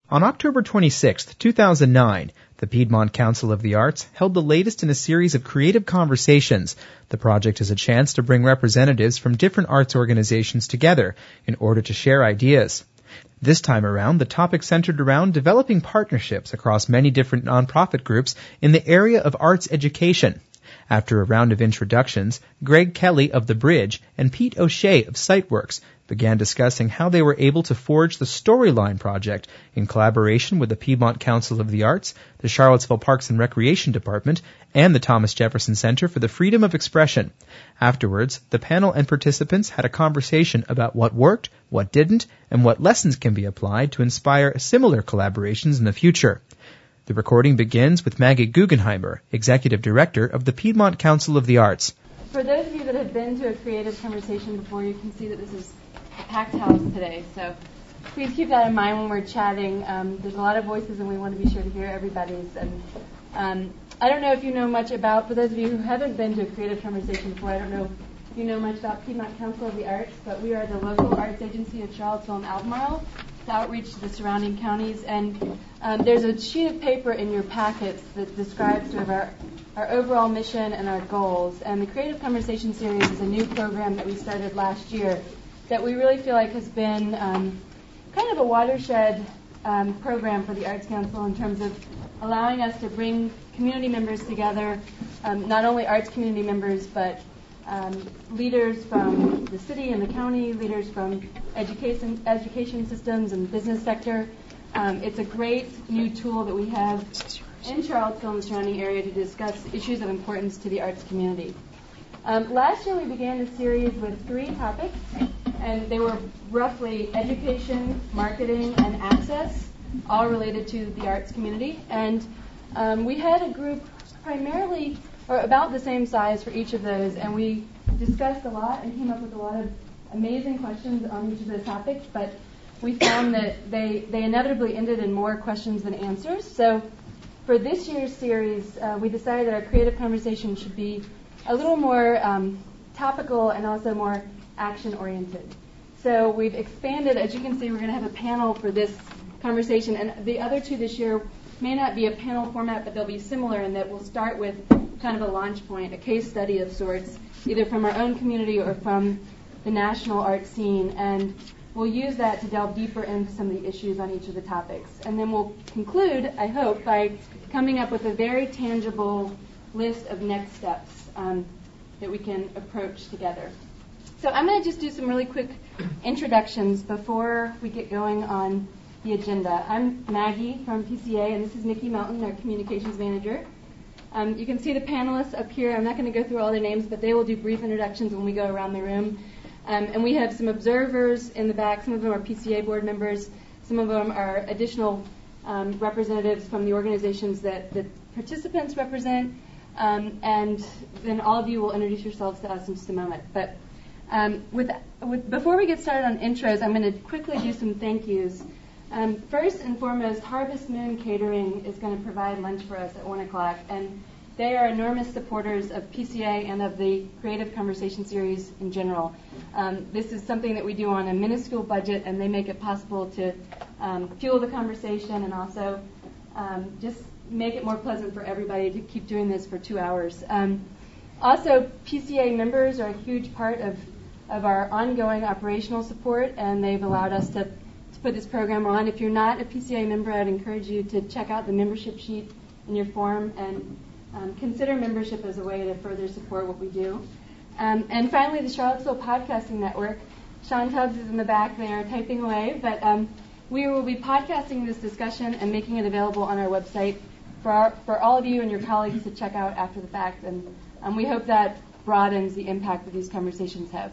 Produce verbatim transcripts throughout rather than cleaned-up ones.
On October twenty-sixth, two thousand nine, the Piedmont Council of the Arts held the latest in a series of creative conversations. The project is a chance to bring representatives from different arts organizations together in order to share ideas. This time around, the topic centered around developing partnerships across many different nonprofit groups in the area of arts education. After a round of introductions, Greg Kelly of The Bridge and Pete O'Shea of Sightworks began discussing how they were able to forge the Storyline project in collaboration with the Piedmont Council of the Arts, the Charlottesville Parks and Recreation Department, and the Thomas Jefferson Center for the Freedom of Expression. Afterwards, the panel and participants had a conversation about what worked, what didn't, and what lessons can be applied to inspire similar collaborations in the future. The recording begins with Maggie Guggenheimer, Executive Director of the Piedmont Council of the Arts. For those of you that have been to a creative conversation before, you can see that this is a packed house today. So please keep that in mind when we're chatting. Um, there's a lot of voices, and we want to be sure to hear everybody's. And um, I don't know if you know much about, for those of you who haven't been to a creative conversation before, I don't know if you know much about Piedmont Council of the Arts, but we are the local arts agency of Charlottesville and Albemarle, to outreach to the surrounding counties. And um, there's a sheet of paper in your packets that describes sort of our, our overall mission and our goals. And the Creative Conversation Series is a new program that we started last year that we really feel like has been um, kind of a watershed um, program for the Arts Council in terms of allowing us to bring community members together, um, not only arts community members, but Um, leaders from the city and the county, leaders from education education systems and business sector. Um, it's a great new tool that we have in Charlottesville and the surrounding area to discuss issues of importance to the arts community. Um, last year we began the series with three topics, and they were roughly education, marketing, and access, all related to the arts community. And um, we had a group primarily or about the same size for each of those, and we discussed a lot and came up with a lot of amazing questions on each of those topics, but we found that they, they inevitably ended in more questions than answers. So for this year's series, uh, we decided that our creative conversation should be a little more um, topical and also more action-oriented. So we've expanded. As you can see, we're going to have a panel for this conversation, and the other two this year may not be a panel format, but they'll be similar in that we'll start with kind of a launch point, a case study of sorts, either from our own community or from the national art scene, and we'll use that to delve deeper into some of the issues on each of the topics. And then we'll conclude, I hope, by coming up with a very tangible list of next steps um, that we can approach together. So I'm going to just do some really quick introductions before we get going on the agenda. I'm Maggie from P C A, and this is Nikki Melton, our communications manager. Um, you can see the panelists up here. I'm not going to go through all their names, but they will do brief introductions when we go around the room. Um, and we have some observers in the back. Some of them are P C A board members. Some of them are additional um, representatives from the organizations that the participants represent. Um, and then all of you will introduce yourselves to us in just a moment. But um, with, with, before we get started on intros, I'm going to quickly do some thank yous. Um, first and foremost, Harvest Moon Catering is going to provide lunch for us at one o'clock, and they are enormous supporters of P C A and of the Creative Conversation Series in general. Um, this is something that we do on a minuscule budget, and they make it possible to um, fuel the conversation and also um, just make it more pleasant for everybody to keep doing this for two hours. Um, also, P C A members are a huge part of, of our ongoing operational support, and they've allowed us to put this program on. If you're not a P C A member, I'd encourage you to check out the membership sheet in your form and um, consider membership as a way to further support what we do. Um, and finally, the Charlottesville Podcasting Network. Sean Tubbs is in the back there typing away, but um, we will be podcasting this discussion and making it available on our website for, our, for all of you and your colleagues to check out after the fact. And um, we hope that broadens the impact that these conversations have.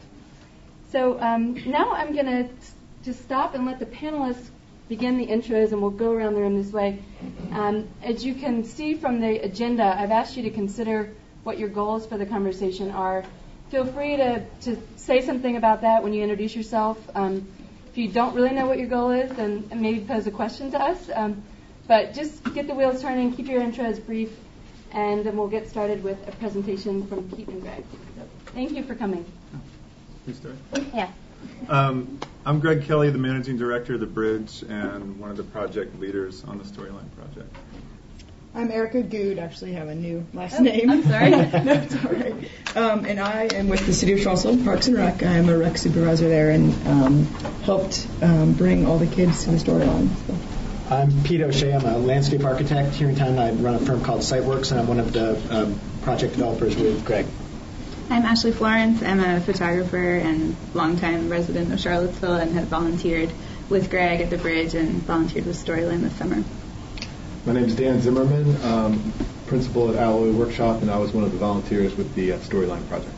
So um, now I'm going to just stop and let the panelists begin the intros, and we'll go around the room this way. Um, as you can see from the agenda, I've asked you to consider what your goals for the conversation are. Feel free to, to say something about that when you introduce yourself. Um, if you don't really know what your goal is, then maybe pose a question to us. Um, but just get the wheels turning, keep your intros brief, and then we'll get started with a presentation from Pete and Greg. So, thank you for coming. Please start. Yeah. Um, I'm Greg Kelly, the Managing Director of The Bridge and one of the project leaders on the Storyline project. I'm Erica Good, actually have a new last oh, name. I'm sorry. No, it's all right. Um, and I am with the City of Charlottesville Parks and Rec. I am a rec supervisor there and um, helped um, bring all the kids to the Storyline. So. I'm Pete O'Shea. I'm a landscape architect here in town. I run a firm called Siteworks, and I'm one of the um, project developers with Greg. I'm Ashley Florence. I'm a photographer and longtime resident of Charlottesville and have volunteered with Greg at the Bridge and volunteered with Storyline this summer. My name is Dan Zimmerman, um, principal at Alloy Workshop, and I was one of the volunteers with the uh, Storyline project.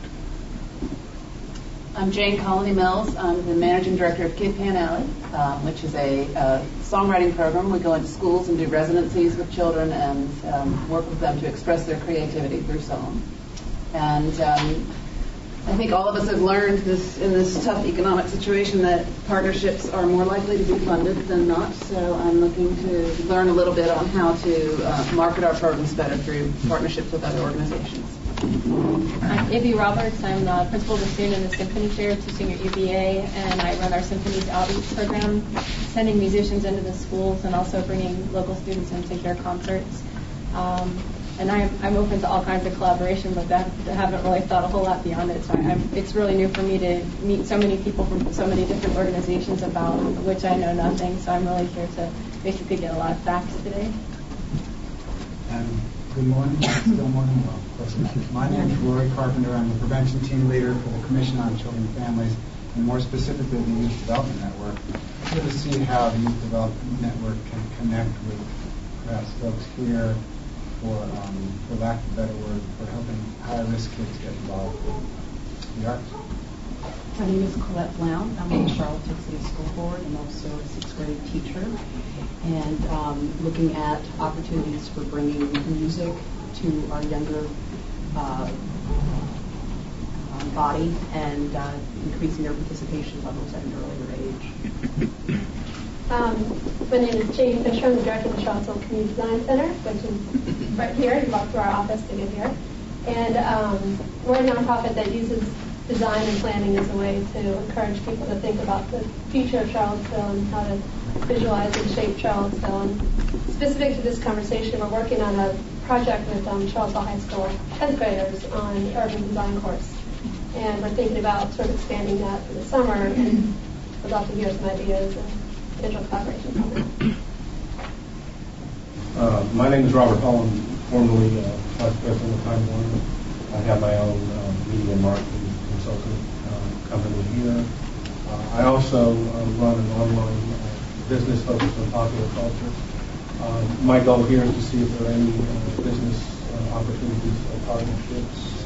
I'm Jane Colony Mills. I'm the managing director of Kid Pan Alley, um, which is a uh, songwriting program. We go into schools and do residencies with children and um, work with them to express their creativity through song. And um, I think all of us have learned this in this tough economic situation that partnerships are more likely to be funded than not. So I'm looking to learn a little bit on how to uh, market our programs better through partnerships with other organizations. I'm Ivy Roberts. I'm the principal of the student in the symphony chair teaching at U V A, and I run our Symphonies Outreach program, sending musicians into the schools and also bringing local students in to hear concerts. Um, and I'm, I'm open to all kinds of collaboration, but that, I haven't really thought a whole lot beyond it. So I'm, it's really new for me to meet so many people from so many different organizations about which I know nothing. So I'm really here to basically get a lot of facts today. Um, Good morning. Still morning. Well, close enough. My name is Rory Carpenter. I'm the prevention team leader for the Commission on Children and Families, and more specifically the Youth Development Network. I'm here to see how the Youth Development Network can connect with perhaps folks here, for, um, for lack of a better word, for helping high-risk kids get involved with the arts. My name is Colette Blount. I'm on the Charlottesville City School Board. I'm also a sixth grade teacher, and um, looking at opportunities for bringing music to our younger uh, um, body and uh, increasing their participation levels at an earlier age. Um, my name is Jane Fisher. I'm the director of the Charlottesville Community Design Center, which is right here. You walk through our office to get here. And um, we're a nonprofit that uses design and planning as a way to encourage people to think about the future of Charlottesville and how to visualize and shape Charlottesville. And specific to this conversation, we're working on a project with um, Charlottesville High School tenth graders on an urban design course. And we're thinking about sort of expanding that for the summer, and we'd love to hear some ideas and potential collaborations on that. Uh, my name is Robert Holland, formerly uh, vice president of Time Warner. I have my own uh, media and marketing consulting uh, company here. Uh, I also uh, run an online uh, business focused on popular culture. Uh, my goal here is to see if there are any uh, business uh, opportunities or partnerships.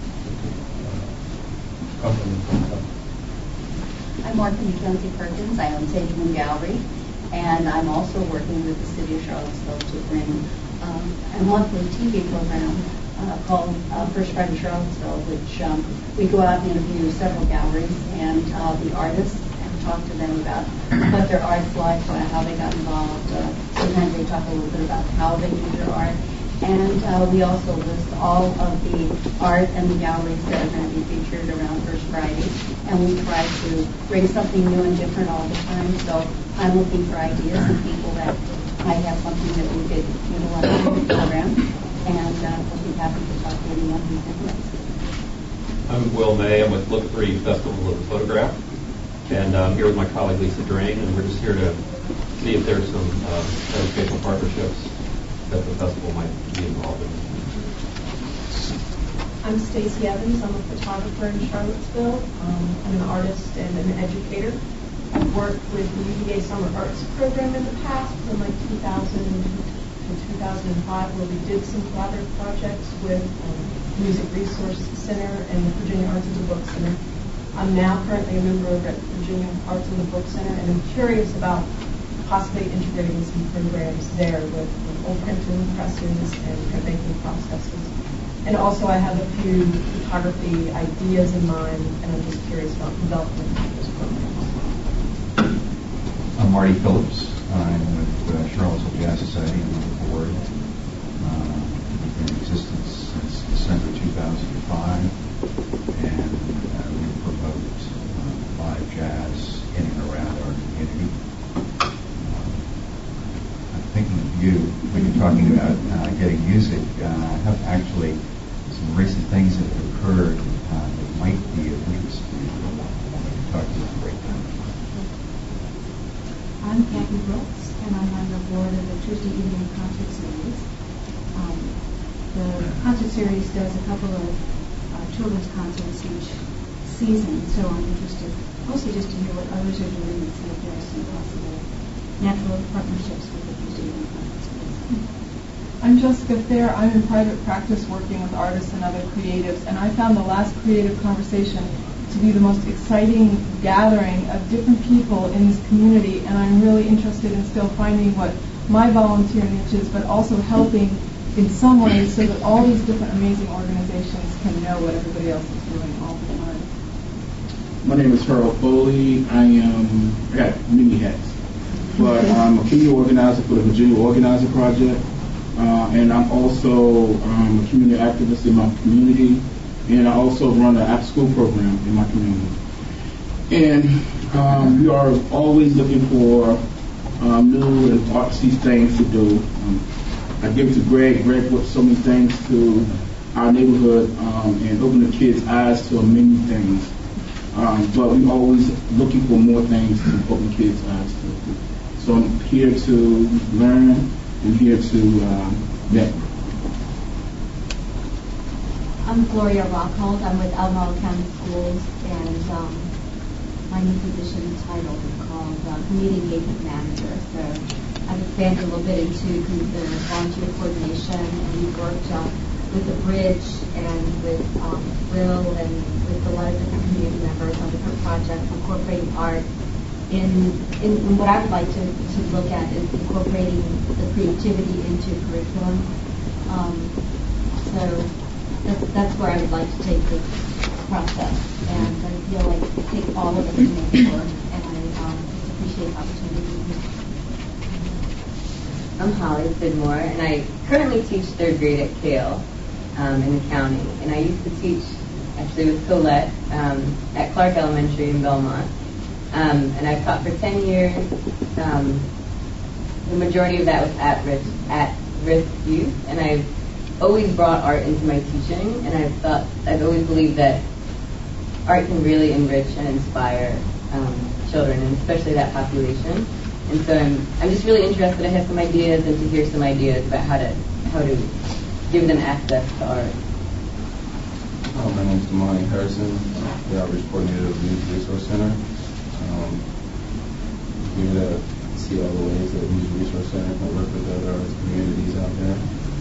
Uh, company. I'm Martha McKenzie Perkins. I own Tatum Gallery, and I'm also working with the City of Charlottesville to bring um, a monthly T V program uh, called uh, First Friday Charlottesville, which um, we go out and interview several galleries and uh, the artists and talk to them about what their art's like, how they got involved. Uh, sometimes they talk a little bit about how they do their art. And uh, we also list all of the art and the galleries that are going to be featured around First Friday. And we try to bring something new and different all the time. So I'm looking for ideas and people that might have something that we could utilize in the program. And uh, we'll be happy to talk to anyone who's interested. I'm Will May. I'm with Look Three Festival of Photograph. And I'm here with my colleague Lisa Drain. And we're just here to see if there's some uh, educational partnerships that the festival might be involved in. I'm Stacey Evans. I'm a photographer in Charlottesville. Um, I'm an artist and an educator. I've worked with the U V A Summer Arts Program in the past from like two thousand to two thousand five, where we did some collaborative projects with um, Music Resource Center and the Virginia Arts and the Book Center. I'm now currently a member of the Virginia Arts and the Book Center, and I'm curious about possibly integrating some programs there with old printing presses and printmaking processes. And also I have a few photography ideas in mind, and I'm just curious about development of those programs. I'm Marty Phillips. I'm with uh, Charlottesville Jazz Society and on the board. Uh, we've been in existence since December two thousand five, and uh, we promote uh, live jazz in and around thinking of you when you're talking about uh, getting music. Uh, I have actually some recent things that have occurred uh, that might be of interest to you. I want to talk to you about breakdown. I'm Kathy Brooks, and I'm on the board of the Tuesday Evening Concert Series. Um, the concert series does a couple of uh, children's concerts each season, so I'm interested mostly just to hear what others are doing and see if there are some possible natural partnerships with the Tuesday Evening Concert Series. I'm Jessica Thayer. I'm in private practice working with artists and other creatives, and I found the last creative conversation to be the most exciting gathering of different people in this community, and I'm really interested in still finding what my volunteer niche is, but also helping in some ways so that all these different amazing organizations can know what everybody else is doing all the time. My name is Harold Foley. I am, I got many hats, but I'm a community organizer for the Virginia Organizer Project, uh, and I'm also um, a community activist in my community. And I also run an after-school program in my community. And um, we are always looking for um, new and artsy things to do. Um, I give it to Greg. Greg put so many things to our neighborhood um, and open the kids' eyes to many things. Um, but we're always looking for more things to open kids' eyes to. So I'm here to learn and here to um, network. I'm Gloria Rockhold. I'm with Albemarle County Schools, and um, my new position title is called uh, Community Engagement Manager. So I've expanded a little bit into the volunteer coordination, and we've worked uh, with the Bridge and with um, Will and with a lot of different community members on different projects, incorporating art. In, in, in what I would like to, to look at is incorporating the creativity into curriculum. Um, so That's, that's where I would like to take this process, and I feel like it takes all of us to make it work, and I um, just appreciate the opportunity. I'm Holly Sidmore, and I currently teach third grade at Cale um, in the county, and I used to teach actually with Colette um, at Clark Elementary in Belmont, um, and I've taught for ten years. Um, the majority of that was at risk, at risk youth, and I've always brought art into my teaching, and I've thought, I've always believed that art can really enrich and inspire um, children, and especially that population. And so I'm, I'm just really interested to have some ideas and to hear some ideas about how to how to give them access to art. Oh, my name is Damani Harrison, the outreach coordinator of the Youth Resource Center. Um, we're here to see all the ways that the Youth Resource Center can work with other arts communities out there.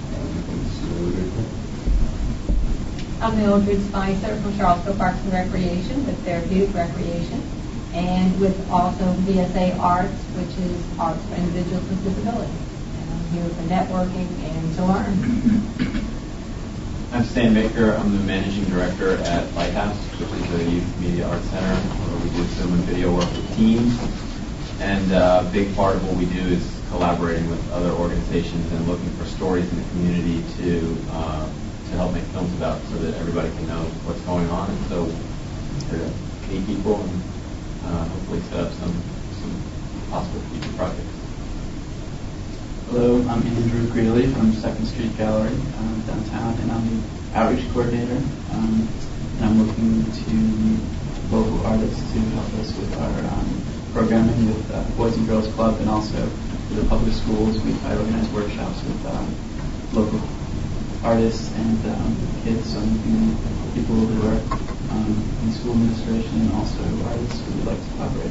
I'm Mildred Spicer from Charlottesville Parks and Recreation with Therapeutic Recreation, and with also V S A Arts, which is Arts for Individuals with Disabilities. And I'm here for networking and to learn. I'm Stan Baker. I'm the managing director at Lighthouse, which is a youth media arts center where we do film and video work with teams. And uh, a big part of what we do is collaborating with other organizations and looking for stories in the community to uh, to help make films about, so that everybody can know what's going on. And so we're here to meet people and uh, hopefully set up some some possible future projects. Hello, I'm Andrew Greeley from Second Street Gallery um, downtown, and I'm the outreach coordinator. Um, and I'm looking to meet local artists to help us with our um, programming with uh, Boys and Girls Club, and also for the public schools. We I organize workshops with um, local artists and um, kids, so um, people who are um, in school administration, and also artists who would like to collaborate.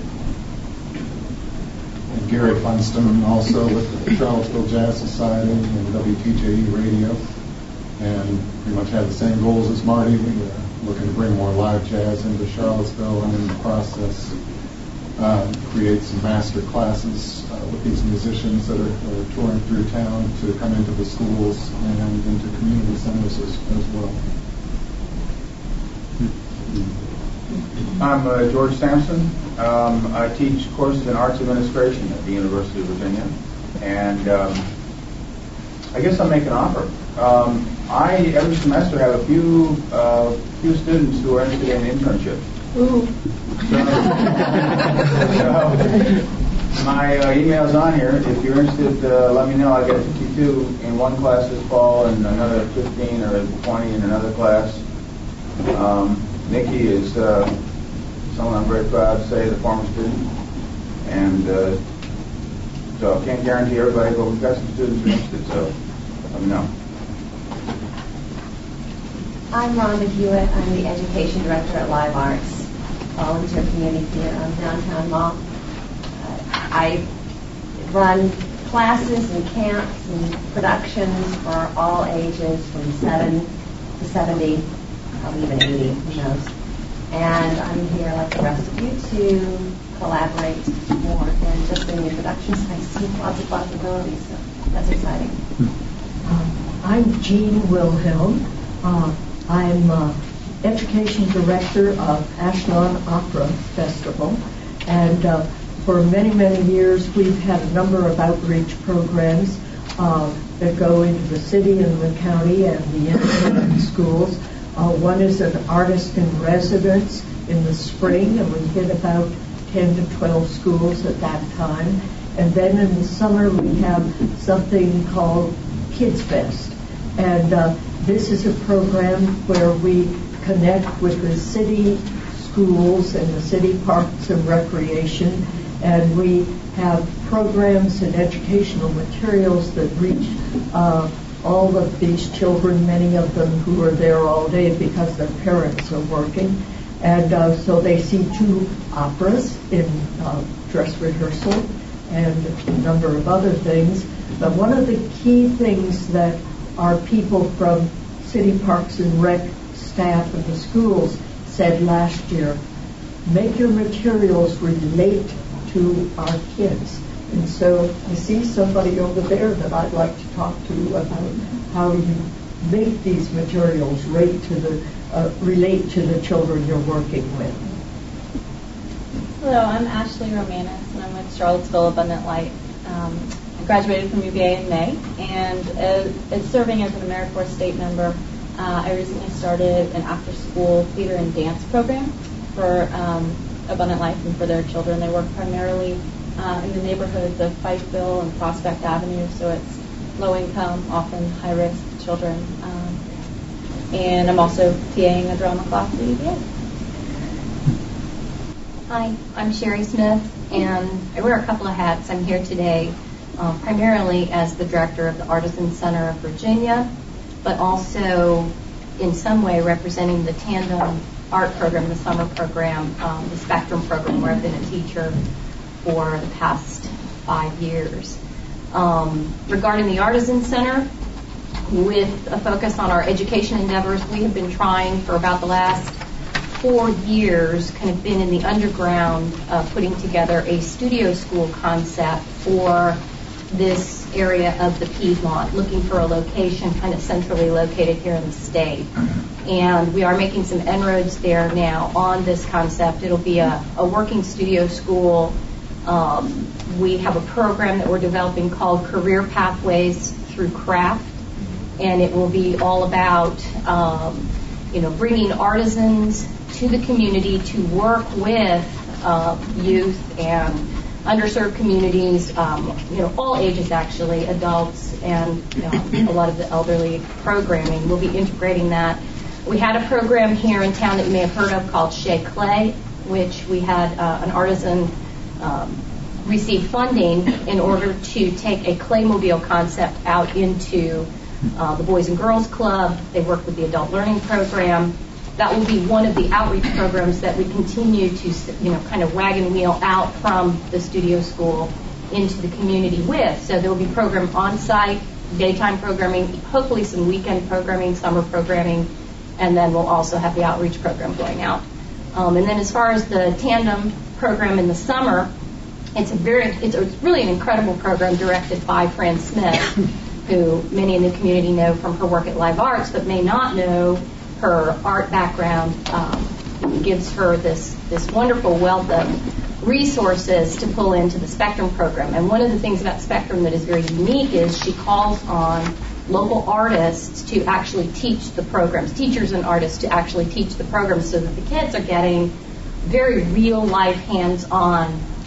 And Gary Funston, also with the Charlottesville Jazz Society and W T J E Radio, and pretty much have the same goals as Marty. We're looking to bring more live jazz into Charlottesville, and in the process uh, create some master classes uh, with these musicians that are, are touring through town to come into the schools and into community centers as, as well. I'm uh, George Sampson. Um, I teach courses in arts administration at the University of Virginia, and um, I guess I'll make an offer. Um, I every semester have a few uh, few students who are interested in internships. Ooh. So, so, My uh, email's on here. If you're interested, uh, let me know. I got fifty-two in one class this fall and another fifteen or twenty in another class. Um, Nikki is uh, someone I'm very proud to say, the former student. And uh, so I can't guarantee everybody, but we've got some students who are interested, so let me know. I'm Rhonda Hewitt. I'm the Education Director at Live Arts, volunteer community theater on Downtown Mall. Uh, I run classes and camps and productions for all ages from seven to seventy, probably even eighty, who knows. And I'm here, like the rest of you, to collaborate more than just doing introductions. I see lots of possibilities, so that's exciting. Um, I'm Jean Wilhelm. Uh, I'm uh, Education Director of Ashland Opera Festival, and uh, for many, many years we've had a number of outreach programs uh, that go into the city and the county and the independent schools. Uh, one is an artist in residence in the spring, and we hit about ten to twelve schools at that time. And then in the summer we have something called Kids Fest. And uh, this is a program where we connect with the city schools and the city parks and recreation, and we have programs and educational materials that reach uh, all of these children, many of them who are there all day because their parents are working. And uh, so they see two operas in uh, dress rehearsal and a number of other things. But one of the key things that our people from City Parks and Rec staff and the schools said last year, make your materials relate to our kids. And so I see somebody over there that I'd like to talk to about how you make these materials rate to the, uh, relate to the children you're working with. Hello, I'm Ashley Romanis, and I'm with Charlottesville Abundant Light. Um, I graduated from U V A in May, and uh, as serving as an AmeriCorps state member, uh, I recently started an after-school theater and dance program for um, Abundant Life and for their children. They work primarily uh, in the neighborhoods of Fifeville and Prospect Avenue, so it's low-income, often high-risk children. Um, and I'm also TAing a drama class at U V A. Hi, I'm Sherry Smith, and I wear a couple of hats. I'm here today uh, primarily as the director of the Artisan Center of Virginia, but also in some way representing the Tandem Art Program, the summer program, um, the Spectrum program, where I've been a teacher for the past five years. Um, regarding the Artisan Center, with a focus on our education endeavors, we have been trying for about the last four years, kind of been in the underground, uh, putting together a studio school concept for this area of the Piedmont, looking for a location kind of centrally located here in the state. And we are making some inroads there now on this concept. It'll be a, a working studio school. Um, we have a program that we're developing called Career Pathways Through Craft, and it will be all about um, you know, bringing artisans to the community to work with uh, youth and underserved communities, um, you know, all ages actually, adults and you know, a lot of the elderly programming. We'll be integrating that. We had a program here in town that you may have heard of called Shea Clay, which we had uh, an artisan um, receive funding in order to take a Claymobile concept out into uh, the Boys and Girls Club. They work with the Adult Learning Program. That will be one of the outreach programs that we continue to, you know, kind of wagon wheel out from the studio school into the community with. So there will be program on-site, daytime programming, hopefully some weekend programming, summer programming, and then we'll also have the outreach program going out. Um, and then as far as the Tandem program in the summer, it's a very, it's, a, it's really an incredible program directed by Fran Smith, who many in the community know from her work at Live Arts, but may not know her art background. Um, gives her this, this wonderful wealth of resources to pull into the Spectrum program. And one of the things about Spectrum that is very unique is she calls on local artists to actually teach the programs, teachers and artists to actually teach the programs so that the kids are getting very real life hands-on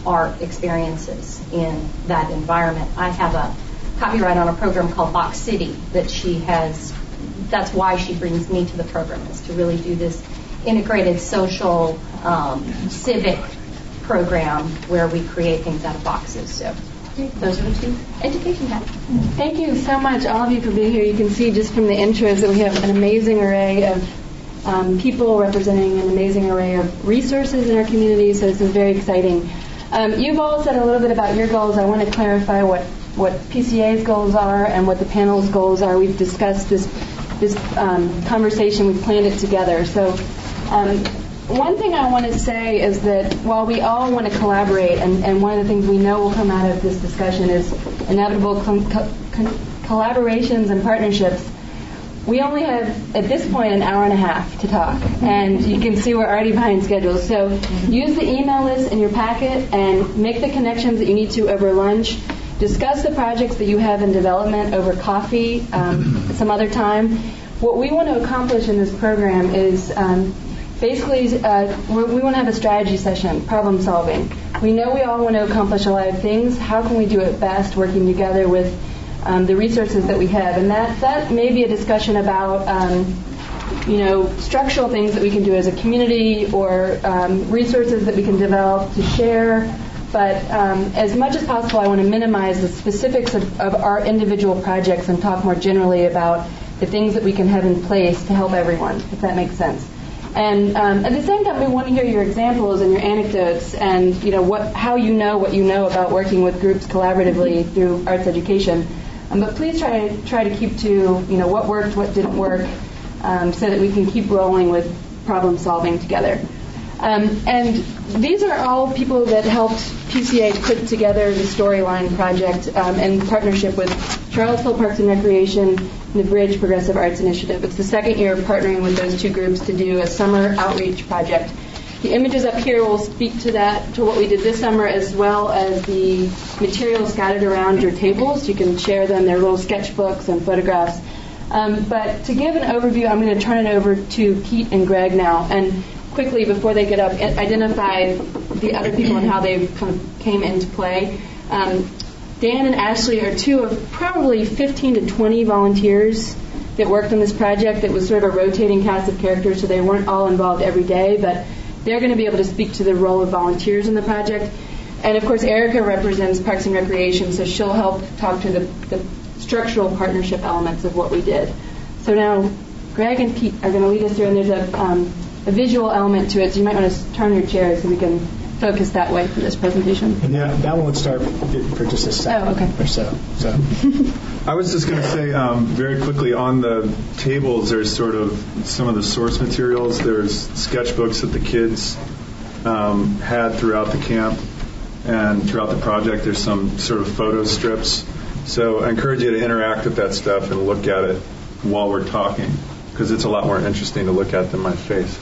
art experiences in that environment. I have a copyright on a program called Box City that she has. That's why she brings me to the program, is to really do this integrated social, um, civic program where we create things out of boxes. So those are the two education hats. Thank you so much, all of you, for being here. You can see just from the intros that we have an amazing array of um, people representing an amazing array of resources in our community, so this is very exciting. Um, you've all said a little bit about your goals. I want to clarify what, what P C A's goals are and what the panel's goals are. We've discussed this this um, conversation. We've planned it together. So um, one thing I want to say is that while we all want to collaborate, and, and one of the things we know will come out of this discussion is inevitable com- co- con- collaborations and partnerships, we only have, at this point, an hour and a half to talk. And you can see we're already behind schedule. So use the email list in your packet and make the connections that you need to over lunch. Discuss the projects that you have in development over coffee um, some other time. What we want to accomplish in this program is um, basically uh, we want to have a strategy session, problem solving. We know we all want to accomplish a lot of things. How can we do it best working together with um, the resources that we have? And that, that may be a discussion about um, you know, structural things that we can do as a community or um, resources that we can develop to share. But um, as much as possible, I want to minimize the specifics of, of our individual projects and talk more generally about the things that we can have in place to help everyone, if that makes sense. And um, at the same time, we want to hear your examples and your anecdotes and, you know, what, how you know what you know about working with groups collaboratively through arts education. Um, but please try to try to keep to, you know, what worked, what didn't work, um, so that we can keep rolling with problem solving together. Um, and these are all people that helped P C A put together the Storyline project um, in partnership with Charlottesville Parks and Recreation and the Bridge Progressive Arts Initiative. It's the second year of partnering with those two groups to do a summer outreach project. The images up here will speak to that, to what we did this summer, as well as the materials scattered around your tables. You can share them. They're little sketchbooks and photographs. Um, but to give an overview, I'm going to turn it over to Pete and Greg now. And quickly, before they get up, identify the other people and how they kind of came into play. Um, Dan and Ashley are two of probably fifteen to twenty volunteers that worked on this project. It was sort of a rotating cast of characters, so they weren't all involved every day, but they're going to be able to speak to the role of volunteers in the project. And, of course, Erica represents Parks and Recreation, so she'll help talk to the, the structural partnership elements of what we did. So now Greg and Pete are going to lead us through, and there's a... Um, a visual element to it, so you might want to turn your chairs so we can focus that way for this presentation. And that, that won't start for just a second oh, okay. or so. so. I was just going to say um, very quickly, on the tables there's sort of some of the source materials. There's sketchbooks that the kids um, had throughout the camp and throughout the project. There's some sort of photo strips. So I encourage you to interact with that stuff and look at it while we're talking, because it's a lot more interesting to look at than my face.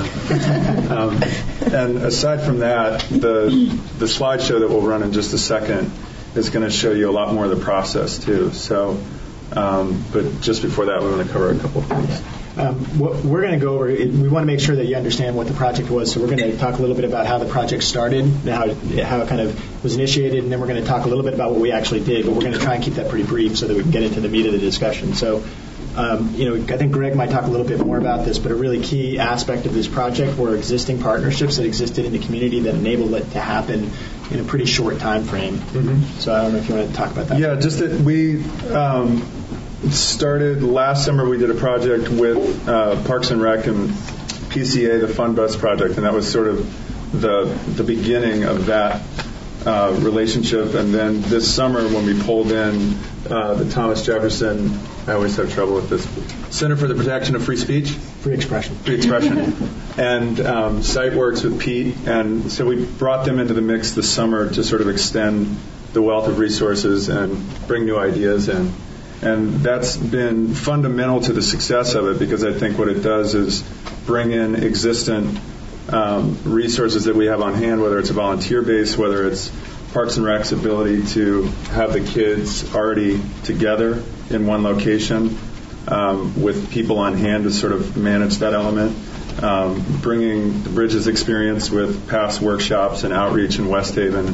um, and aside from that, the the slideshow that we'll run in just a second is going to show you a lot more of the process too. So, um, but just before that, we want to cover a couple of things. Um, what we're going to go over, we want to make sure that you understand what the project was, so we're going to talk a little bit about how the project started, how, how it kind of was initiated, and then we're going to talk a little bit about what we actually did, but we're going to try and keep that pretty brief so that we can get into the meat of the discussion. So, Um, you know, I think Greg might talk a little bit more about this, but a really key aspect of this project were existing partnerships that existed in the community that enabled it to happen in a pretty short time frame. Mm-hmm. So I don't know if you want to talk about that. Yeah, just that we um, started last summer. We did a project with uh, Parks and Rec and P C A, the Fun Bus project, and that was sort of the the beginning of that uh, relationship. And then this summer, when we pulled in uh, the Thomas Jefferson, I always have trouble with this, Center for the Protection of Free Speech. Free expression. Free expression. and um, SiteWorks with Pete. And so we brought them into the mix this summer to sort of extend the wealth of resources and bring new ideas in. And that's been fundamental to the success of it, because I think what it does is bring in existent um, resources that we have on hand, whether it's a volunteer base, whether it's Parks and Rec's ability to have the kids already together in one location um, with people on hand to sort of manage that element, um, bringing the Bridges experience with past workshops and outreach in West Haven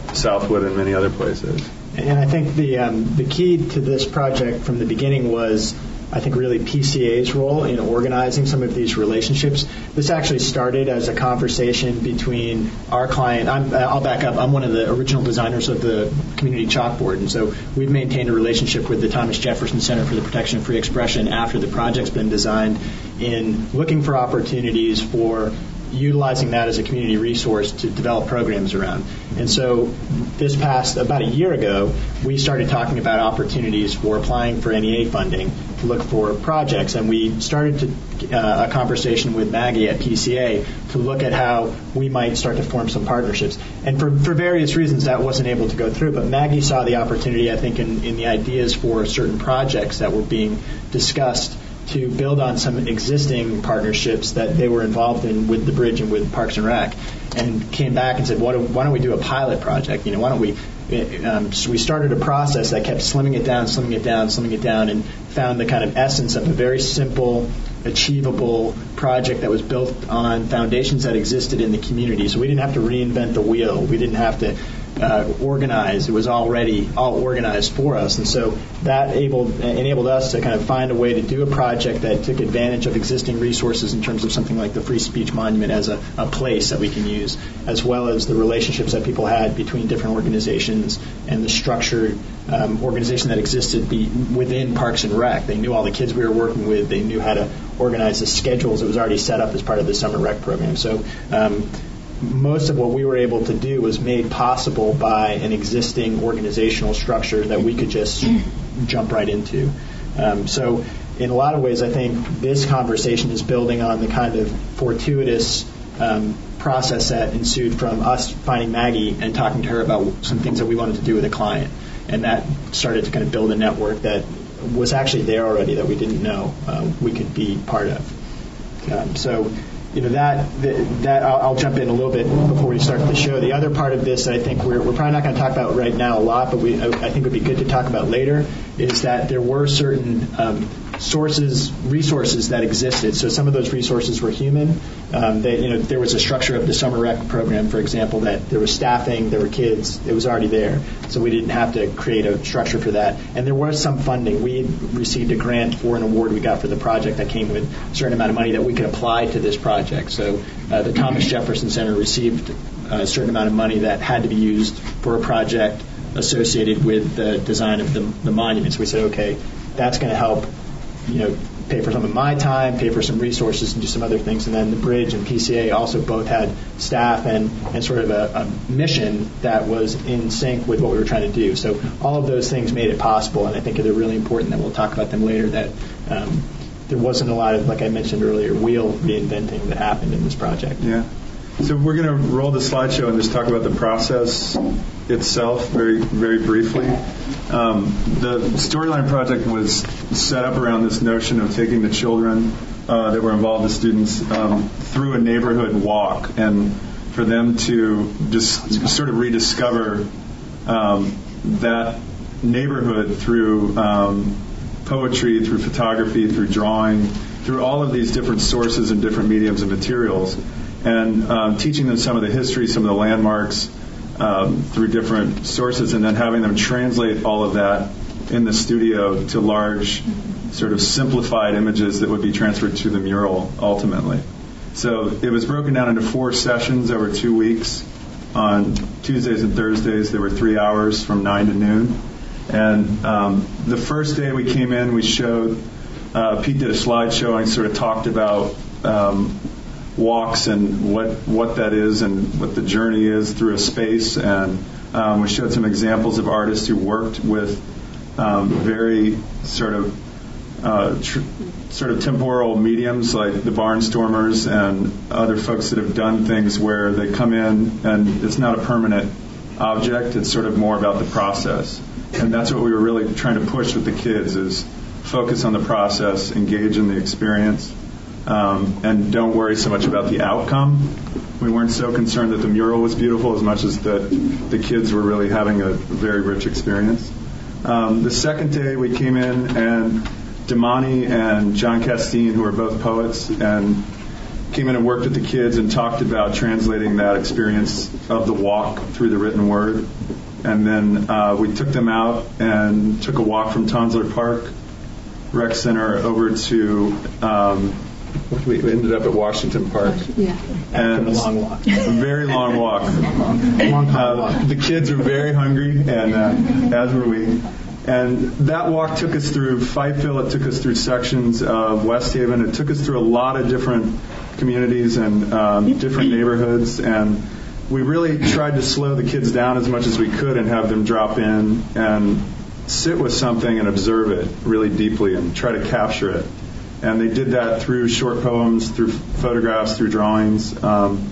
Southwood and many other places. And I think the um, the key to this project from the beginning was, I think, really P C A's role in organizing some of these relationships. This actually started as a conversation between our client. I'm, I'll back up. I'm one of the original designers of the community chalkboard, and so we've maintained a relationship with the Thomas Jefferson Center for the Protection of Free Expression after the project's been designed, in looking for opportunities for utilizing that as a community resource to develop programs around. And so this past, about a year ago, we started talking about opportunities for applying for N E A funding to look for projects. And we started to, uh, a conversation with Maggie at P C A to look at how we might start to form some partnerships. And for, for various reasons, that wasn't able to go through. But Maggie saw the opportunity, I think, in, in the ideas for certain projects that were being discussed to build on some existing partnerships that they were involved in with the bridge and with Parks and Rec, and came back and said, why don't, why don't we do a pilot project? You know, why don't we? Um, so we started a process that kept slimming it down, slimming it down, slimming it down, and found the kind of essence of a very simple, achievable project that was built on foundations that existed in the community. So we didn't have to reinvent the wheel. We didn't have to uh, organize. It was already all organized for us. And so that able, enabled us to kind of find a way to do a project that took advantage of existing resources in terms of something like the Free Speech Monument as a, a place that we can use, as well as the relationships that people had between different organizations and the structured um, organization that existed be, within Parks and Rec. They knew all the kids we were working with. They knew how to organize the schedules. It was already set up as part of the summer rec program. So um, most of what we were able to do was made possible by an existing organizational structure that we could just jump right into. Um, so in a lot of ways, I think this conversation is building on the kind of fortuitous um, process that ensued from us finding Maggie and talking to her about some things that we wanted to do with a client. And that started to kind of build a network that was actually there already that we didn't know uh, we could be part of. Um, so, you know, that that, that I'll, I'll jump in a little bit before we start the show. The other part of this, I think we're, we're probably not going to talk about right now a lot, but we I, I think it would be good to talk about later, is that there were certain um, sources, resources that existed. So some of those resources were human. Um, they, you know, there was a structure of the summer rec program, for example, that there was staffing, there were kids, it was already there. So we didn't have to create a structure for that. And there was some funding. We received a grant for an award we got for the project that came with a certain amount of money that we could apply to this project. So uh, the Thomas Jefferson Center received a certain amount of money that had to be used for a project associated with the design of the, the monuments. We said, okay, that's going to help, you know, pay for some of my time, pay for some resources, and do some other things. And then the bridge and P C A also both had staff and, and sort of a, a mission that was in sync with what we were trying to do. So all of those things made it possible, and I think they're really important, and we'll talk about them later, that um, there wasn't a lot of, like I mentioned earlier, wheel reinventing that happened in this project. Yeah. So we're going to roll the slideshow and just talk about the process itself very, very briefly. Um, the Storyline project was set up around this notion of taking the children uh, that were involved, the students, um, through a neighborhood walk, and for them to just sort of rediscover um, that neighborhood through um, poetry, through photography, through drawing, through all of these different sources and different mediums and materials, and um, teaching them some of the history, some of the landmarks um, through different sources, and then having them translate all of that in the studio to large, sort of simplified images that would be transferred to the mural ultimately. So it was broken down into four sessions over two weeks. On Tuesdays and Thursdays, there were three hours from nine to noon. And um, the first day we came in, we showed, uh, Pete did a slideshow and sort of talked about um, walks and what what that is and what the journey is through a space. And um, we showed some examples of artists who worked with um, very sort of uh, tr- sort of temporal mediums like the Barnstormers and other folks that have done things where they come in and it's not a permanent object, it's sort of more about the process. And that's what we were really trying to push with the kids, is focus on the process, engage in the experience, um, and don't worry so much about the outcome. We weren't so concerned that the mural was beautiful as much as that the kids were really having a very rich experience. Um, the second day we came in, and Damani and John Castine, who are both poets, and came in and worked with the kids and talked about translating that experience of the walk through the written word. And then uh, we took them out and took a walk from Tonsler Park Rec Center over to, um, we ended up at Washington Park. Yeah. And a long walk. A very long walk. long uh, walk. The kids were very hungry, and uh, as were we. And that walk took us through Fifeville. It took us through sections of West Haven. It took us through a lot of different communities and um, different neighborhoods. And we really tried to slow the kids down as much as we could and have them drop in and sit with something and observe it really deeply and try to capture it. And they did that through short poems, through photographs, through drawings. Um,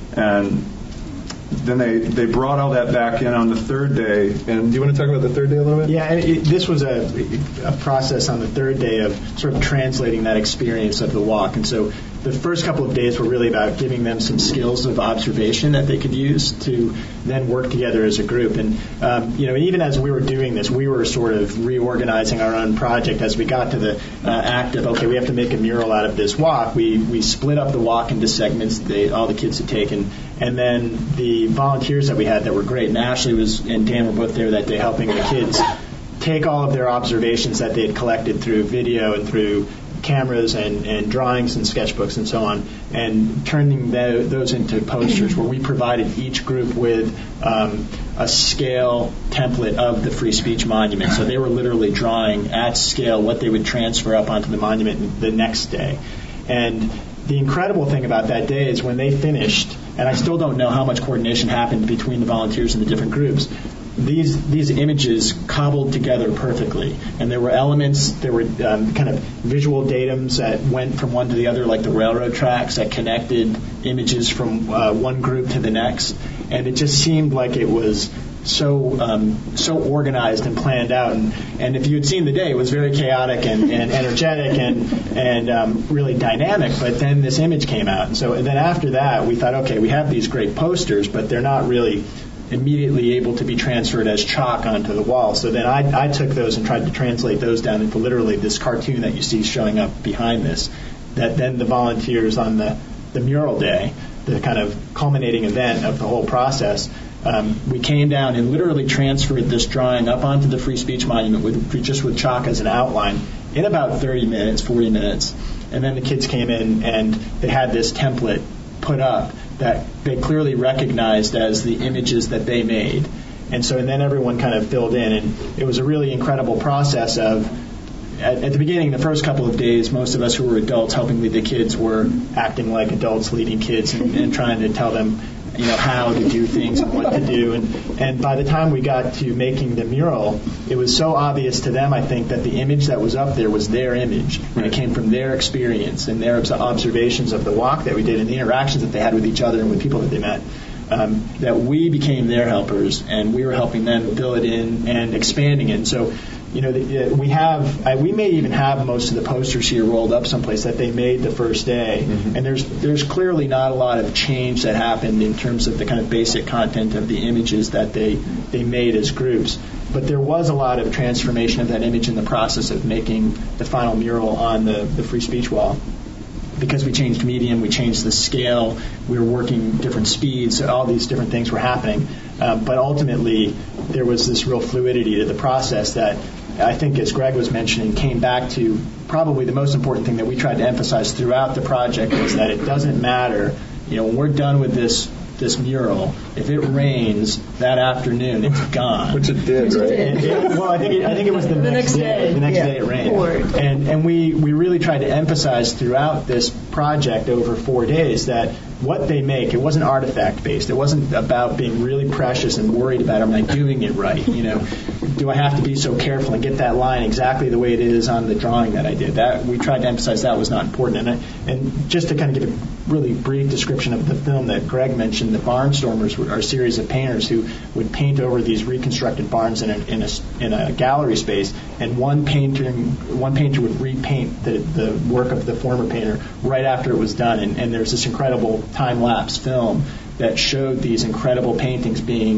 and then they, they brought all that back in on the third day. And do you want to talk about the third day a little bit? Yeah, and it, this was a, a process on the third day of sort of translating that experience of the walk. And so the first couple of days were really about giving them some skills of observation that they could use to then work together as a group. And, um, you know, even as we were doing this, we were sort of reorganizing our own project as we got to the uh, act of, okay, we have to make a mural out of this walk. We we split up the walk into segments they, all the kids had taken. And then the volunteers that we had that were great, and Ashley was and Dan were both there that day helping the kids take all of their observations that they had collected through video and through cameras and, and drawings and sketchbooks and so on, and turning the, those into posters where we provided each group with um, a scale template of the Free Speech Monument. So they were literally drawing at scale what they would transfer up onto the monument the next day. And the incredible thing about that day is when they finished, and I still don't know how much coordination happened between the volunteers and the different groups, these these images cobbled together perfectly. And there were elements, there were um, kind of visual datums that went from one to the other, like the railroad tracks that connected images from uh, one group to the next. And it just seemed like it was so um, so organized and planned out. And, and if you had seen the day, it was very chaotic and, and energetic and, and um, really dynamic. But then this image came out. And so and then after that, we thought, okay, we have these great posters, but they're not really immediately able to be transferred as chalk onto the wall. So then I, I took those and tried to translate those down into literally this cartoon that you see showing up behind this, that then the volunteers on the, the mural day, the kind of culminating event of the whole process, um, we came down and literally transferred this drawing up onto the Free Speech Monument with just with chalk as an outline in about thirty minutes, forty minutes. And then the kids came in and they had this template put up that they clearly recognized as the images that they made. And so and then everyone kind of filled in, and it was a really incredible process of, at, at the beginning, the first couple of days, most of us who were adults helping lead the kids were acting like adults leading kids and, and trying to tell them, you know, how to do things and what to do. And, and by the time we got to making the mural, it was so obvious to them, I think, that the image that was up there was their image. And it came from their experience and their observations of the walk that we did and the interactions that they had with each other and with people that they met. Um, that we became their helpers, and we were helping them fill it in and expanding it. And so, you know, the, we have, I, we may even have most of the posters here rolled up someplace that they made the first day. Mm-hmm. And there's there's clearly not a lot of change that happened in terms of the kind of basic content of the images that they, they made as groups. But there was a lot of transformation of that image in the process of making the final mural on the, the free speech wall. Because we changed medium, we changed the scale, we were working different speeds, all these different things were happening. Uh, but ultimately, there was this real fluidity to the process that I think, as Greg was mentioning, came back to probably the most important thing that we tried to emphasize throughout the project was that it doesn't matter, you know, when we're done with this this mural, if it rains that afternoon, it's gone. Which it did, right? It, it, well, I think it, I think it was the, the next, next day. day. The next yeah. day it rained. And and we, we really tried to emphasize throughout this project over four days that what they make, it wasn't artifact based. It wasn't about being really precious and worried about, am I doing it right? You know, do I have to be so careful and get that line exactly the way it is on the drawing that I did? That we tried to emphasize that was not important. And I, and just to kind of give a really brief description of the film that Greg mentioned, the Barnstormers are a series of painters who would paint over these reconstructed barns in a, in a, in a gallery space, and one painter one painter would repaint the, the work of the former painter right after it was done. And, and there's this incredible time-lapse film that showed these incredible paintings being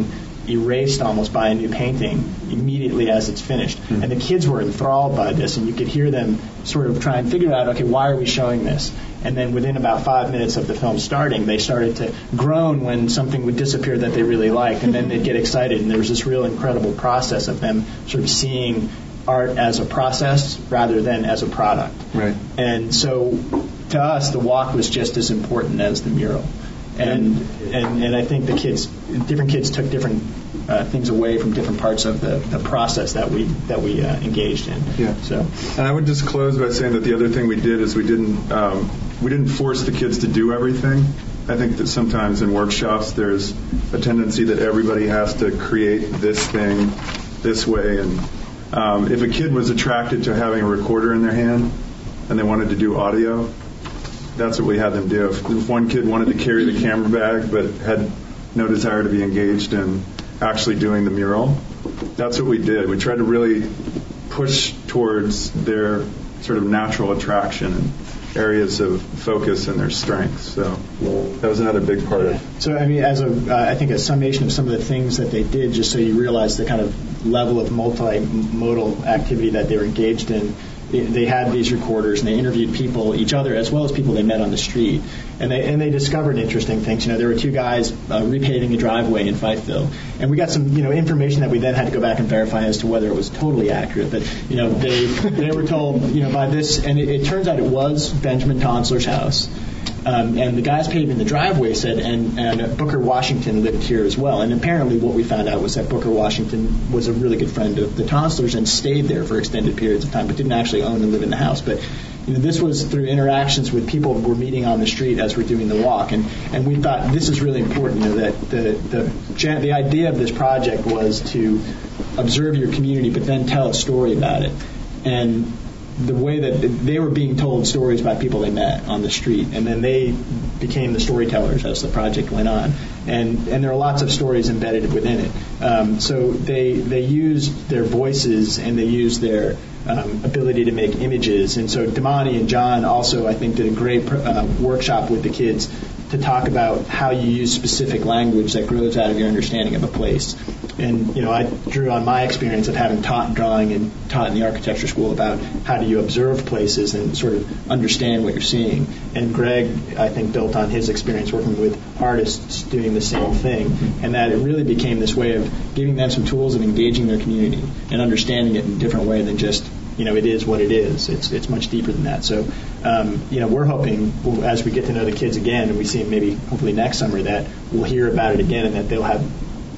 erased almost by a new painting immediately as it's finished. Mm-hmm. And the kids were enthralled by this, and you could hear them sort of try and figure out, okay, why are we showing this? And then within about five minutes of the film starting, they started to groan when something would disappear that they really liked, and then they'd get excited. And there was this real incredible process of them sort of seeing art as a process rather than as a product. Right. And so to us, the walk was just as important as the mural. And and, and I think the kids, different kids took different uh, things away from different parts of the, the process that we that we uh, engaged in. Yeah. So, and I would just close by saying that the other thing we did is we didn't um, we didn't force the kids to do everything. I think that sometimes in workshops there's a tendency that everybody has to create this thing this way, and um, if a kid was attracted to having a recorder in their hand and they wanted to do audio, that's what we had them do. If, if one kid wanted to carry the camera bag but had no desire to be engaged in actually doing the mural, that's what we did. We tried to really push towards their sort of natural attraction and areas of focus and their strengths. So that was another big part of it. So, I mean, as a, uh, I think a summation of some of the things that they did, just so you realize the kind of level of multimodal activity that they were engaged in. They had these recorders, and they interviewed people, each other, as well as people they met on the street. And they and they discovered interesting things. You know, there were two guys uh, repaving a driveway in Fifeville, and we got some, you know, information that we then had to go back and verify as to whether it was totally accurate. But, you know, they they were told, you know, by this, and it, it turns out it was Benjamin Tonsler's house. Um, and the guys paving the driveway said, and, and Booker Washington lived here as well. And apparently what we found out was that Booker Washington was a really good friend of the Tonslers and stayed there for extended periods of time, but didn't actually own and live in the house. But you know, this was through interactions with people who were meeting on the street as we're doing the walk. And, and we thought this is really important, you know, that the, the, the idea of this project was to observe your community, but then tell a story about it. And the way that they were being told stories by people they met on the street, and then they became the storytellers as the project went on. And and there are lots of stories embedded within it. Um, so they they used their voices and they used their um, ability to make images. And so Damani and John also, I think, did a great uh, workshop with the kids to talk about how you use specific language that grows out of your understanding of a place. And, you know, I drew on my experience of having taught drawing and taught in the architecture school about how do you observe places and sort of understand what you're seeing. And Greg, I think, built on his experience working with artists doing the same thing. And that it really became this way of giving them some tools of engaging their community and understanding it in a different way than just, you know, it is what it is. It's it's much deeper than that. So, um, you know, we're hoping we'll, as we get to know the kids again and we see them maybe hopefully next summer, that we'll hear about it again and that they'll have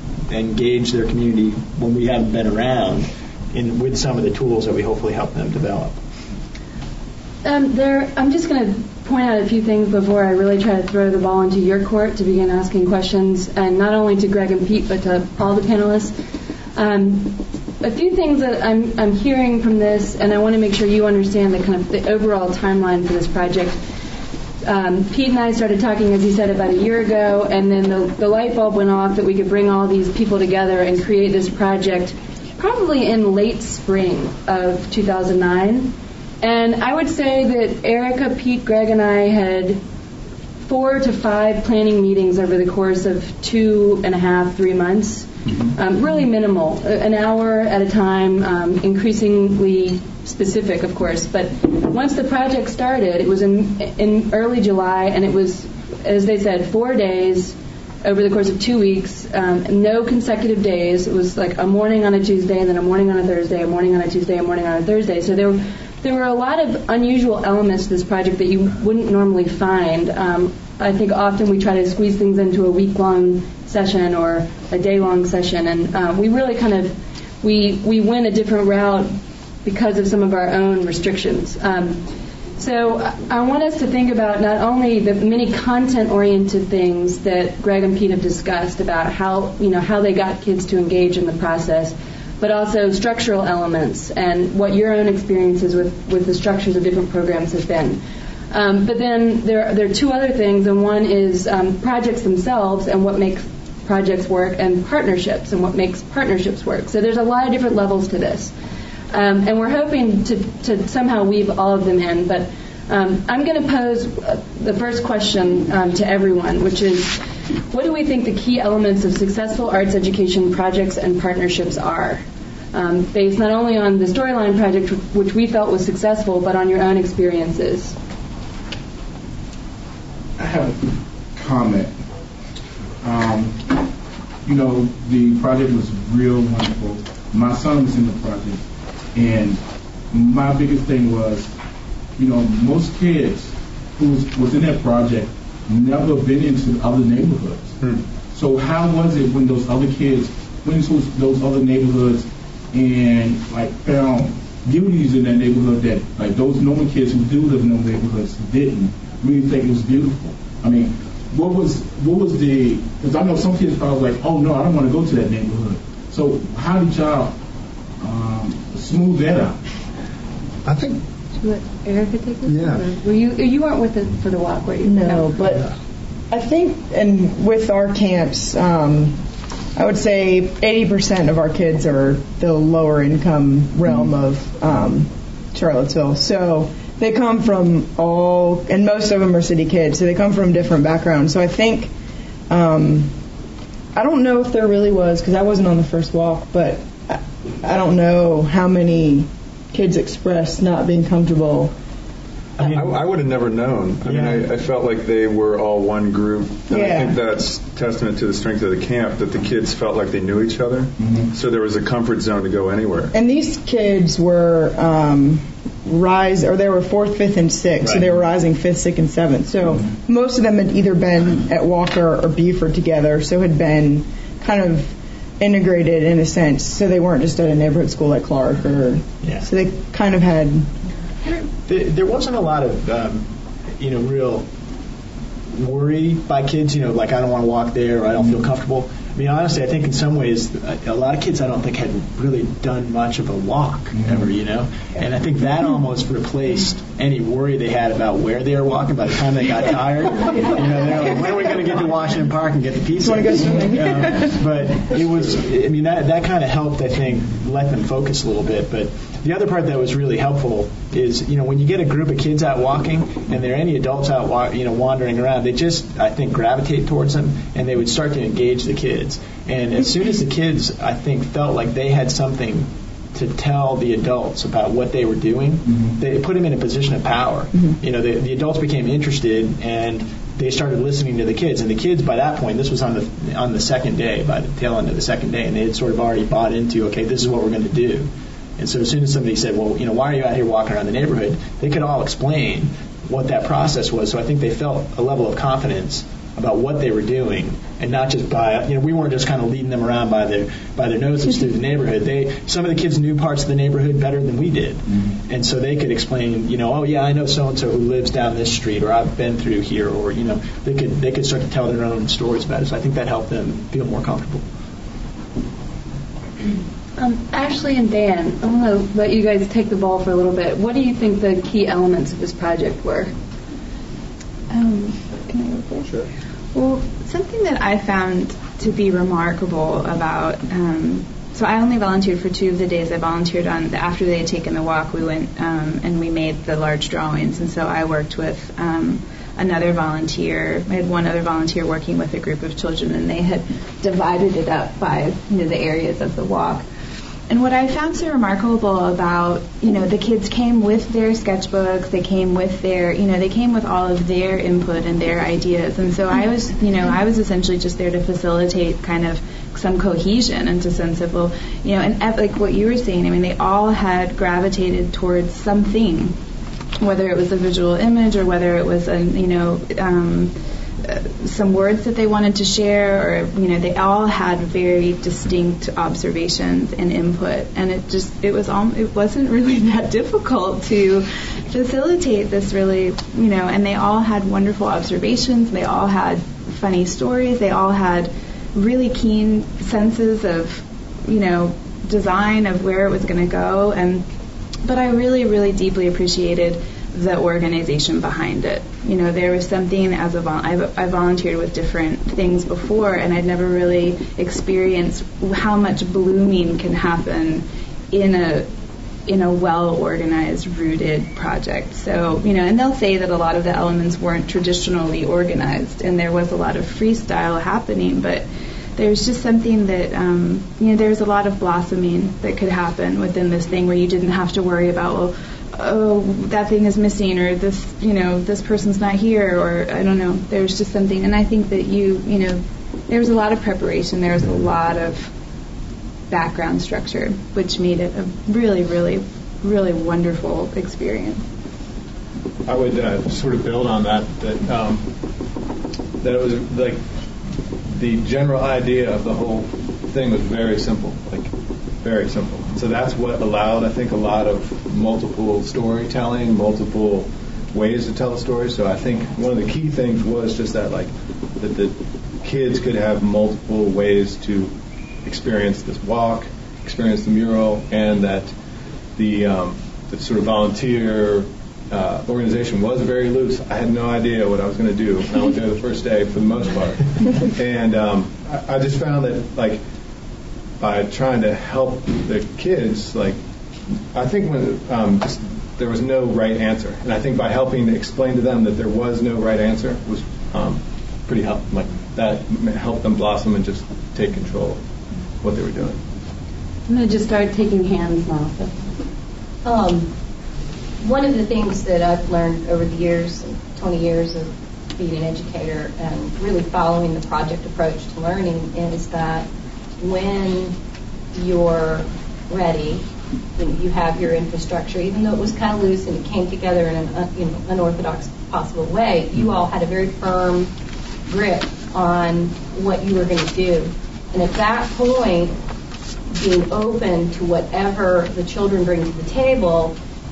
engage their community when we haven't been around in with some of the tools that we hopefully help them develop. Um, there, I'm just going to point out a few things before I really try to throw the ball into your court to begin asking questions, and not only to Greg and Pete, but to all the panelists. Um, a few things that I'm, I'm hearing from this, and I want to make sure you understand the kind of the overall timeline for this project. Um, Pete and I started talking, as he said, about a year ago, and then the, the light bulb went off that we could bring all these people together and create this project probably in late spring of two thousand nine. And I would say that Erica, Pete, Greg, and I had four to five planning meetings over the course of two and a half, three months. Mm-hmm. Um, really minimal, an hour at a time, um, increasingly specific, of course. But once the project started, it was in, in early July, and it was, as they said, four days over the course of two weeks, um, no consecutive days. It was like a morning on a Tuesday, and then a morning on a Thursday, a morning on a Tuesday, a morning on a Thursday. So there were, there were a lot of unusual elements to this project that you wouldn't normally find. Um, I think often we try to squeeze things into a week-long session or a day-long session, and uh, we really kind of, we, we went a different route because of some of our own restrictions. Um, so I want us to think about not only the many content-oriented things that Greg and Pete have discussed about how, you know, how they got kids to engage in the process, but also structural elements and what your own experiences with, with the structures of different programs have been. Um, but then there, there are two other things, and one is um, projects themselves and what makes projects work, and partnerships and what makes partnerships work. So there's a lot of different levels to this. Um, and we're hoping to, to somehow weave all of them in. But um, I'm going to pose the first question um, to everyone, which is, what do we think the key elements of successful arts education projects and partnerships are? Um, based not only on the Storyline project, which we felt was successful, but on your own experiences. I have a comment. Um, you know, the project was real wonderful. My son was in the project, and my biggest thing was, you know, most kids who was, was in that project never been into other neighborhoods. Hmm. So how was it when those other kids went into those other neighborhoods and like found beauties in that neighborhood that like those normal kids who do live in those neighborhoods didn't really think it was beautiful? I mean, what was what was the? Because I know some kids probably like, oh no, I don't want to go to that neighborhood. So how did y'all um, smooth that out? I think. Should let Erica take this? Yeah. Or were you you weren't with us for the walk, were you? No, but I think, and with our camps, um, I would say eighty percent of our kids are the lower income realm of um, Charlottesville. So they come from all, and most of them are city kids, so they come from different backgrounds. So I think, um, I don't know if there really was, because I wasn't on the first walk, but I, I don't know how many kids expressed not being comfortable. I mean, I, I would have never known. I yeah. mean, I, I felt like they were all one group, and yeah. I think that's testament to the strength of the camp, that the kids felt like they knew each other, mm-hmm. so there was a comfort zone to go anywhere. And these kids were um, rise, or they were fourth, fifth, and sixth, right. So they were rising fifth, sixth, and seventh. So mm-hmm. most of them had either been at Walker or Buford together, so had been kind of integrated in a sense, so they weren't just at a neighborhood school like Clark, or yeah. so they kind of had. There wasn't a lot of, um, you know, real worry by kids, you know, like I don't want to walk there or I don't feel comfortable. I mean, honestly, I think in some ways, a lot of kids I don't think had really done much of a walk mm-hmm. ever, you know. And I think that almost replaced any worry they had about where they were walking by the time they got tired. You know, they're like, when are we going to get to Washington Park and get the pizza? Want to go swimming? Uh, but it was, I mean, that, that kind of helped, I think, let them focus a little bit. But the other part that was really helpful is, you know, when you get a group of kids out walking and there are any adults out, wa- you know, wandering around, they just, I think, gravitate towards them and they would start to engage the kids. And as soon as the kids, I think, felt like they had something to tell the adults about what they were doing, mm-hmm. they put them in a position of power. Mm-hmm. You know, the, the adults became interested and they started listening to the kids. And the kids, by that point, this was on the on the second day, by the tail end of the second day, and they had sort of already bought into, okay, this is what we're going to do. And so as soon as somebody said, well, you know, why are you out here walking around the neighborhood, they could all explain what that process was. So I think they felt a level of confidence about what they were doing, and not just by, you know, we weren't just kind of leading them around by their by their noses through the neighborhood. They, some of the kids knew parts of the neighborhood better than we did, mm-hmm. and so they could explain, you know, oh yeah, I know so and so who lives down this street, or I've been through here, or you know, they could they could start to tell their own stories about it. So I think that helped them feel more comfortable. Um, Ashley and Dan, I'm going to let you guys take the ball for a little bit. What do you think the key elements of this project were? Um, can I go first? Sure. Well, something that I found to be remarkable about, um, so I only volunteered for two of the days. I volunteered on the, after they had taken the walk, we went um, and we made the large drawings, and so I worked with um, another volunteer. I had one other volunteer working with a group of children, and they had divided it up by, you know, the areas of the walk. And what I found so remarkable about, you know, the kids came with their sketchbooks, they came with their, you know, they came with all of their input and their ideas. And so I was, you know, I was essentially just there to facilitate kind of some cohesion and to sense of, well, you know, and like what you were saying, I mean, they all had gravitated towards something, whether it was a visual image or whether it was a, you know, um, Uh, some words that they wanted to share, or you know, they all had very distinct observations and input, and it just it was all it wasn't really that difficult to facilitate this really, you know, and they all had wonderful observations, they all had funny stories, they all had really keen senses of, you know, design of where it was going to go, and but I really really deeply appreciated the organization behind it. You know, there was something as a vol- I, I volunteered with different things before, and I'd never really experienced how much blooming can happen in a in a well-organized, rooted project. So, you know, and they'll say that a lot of the elements weren't traditionally organized, and there was a lot of freestyle happening, but there's just something that, um, you know, there's a lot of blossoming that could happen within this thing where you didn't have to worry about, well, oh, that thing is missing, or this, you know, this person's not here, or I don't know. There's just something, and I think that you, you know, there was a lot of preparation. There was a lot of background structure, which made it a really, really, really wonderful experience. I would uh, sort of build on that, that um, that it was like the general idea of the whole thing was very simple, like very simple. So that's what allowed, I think, a lot of multiple storytelling, multiple ways to tell a story. So I think one of the key things was just that, like, that the kids could have multiple ways to experience this walk, experience the mural, and that the, um, the sort of volunteer uh, organization was very loose. I had no idea what I was going to do. I was there the first day for the most part. And um, I, I just found that, like, by trying to help the kids, like, I think when um, just, there was no right answer. And I think by helping to explain to them that there was no right answer was um, pretty help, like, that helped them blossom and just take control of what they were doing. I'm going to just start taking hands now. So. Um, one of the things that I've learned over the years, twenty years of being an educator and really following the project approach to learning, is that when you're ready, when you have your infrastructure, even though it was kind of loose and it came together in an uh, you know, unorthodox possible way, you all had a very firm grip on what you were going to do. And at that point, being open to whatever the children bring to the table,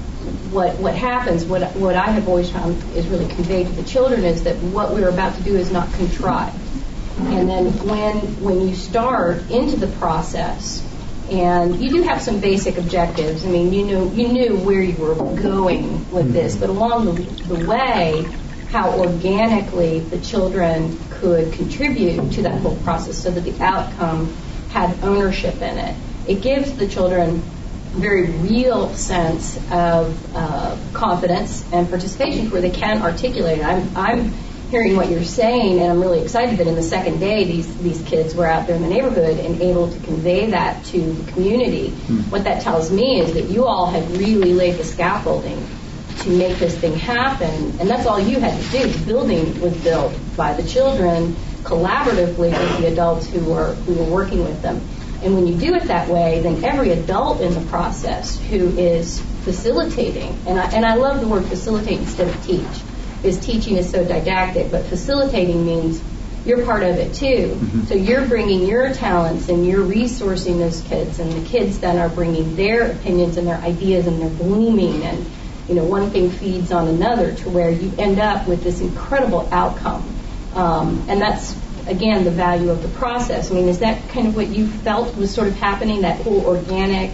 what what happens, what what I have always found is really conveyed to the children is that what we're about to do is not contrived. And then when when you start into the process, and you do have some basic objectives. I mean, you knew you knew where you were going with this, but along the, the way, how organically the children could contribute to that whole process so that the outcome had ownership in it. It gives the children a very real sense of uh, confidence and participation where they can articulate it. I'm, I'm hearing what you're saying, and I'm really excited that in the second day these, these kids were out there in the neighborhood and able to convey that to the community. Mm. What that tells me is that you all had really laid the scaffolding to make this thing happen, and that's all you had to do. The building was built by the children collaboratively with the adults who were who were working with them. And when you do it that way, then every adult in the process who is facilitating, and I, and I love the word facilitate instead of teach, because teaching is so didactic, but facilitating means you're part of it too. Mm-hmm. So you're bringing your talents and you're resourcing those kids, and the kids then are bringing their opinions and their ideas, and they're blooming, and you know, one thing feeds on another to where you end up with this incredible outcome. Um, and that's, again, the value of the process. I mean, is that kind of what you felt was sort of happening, that whole organic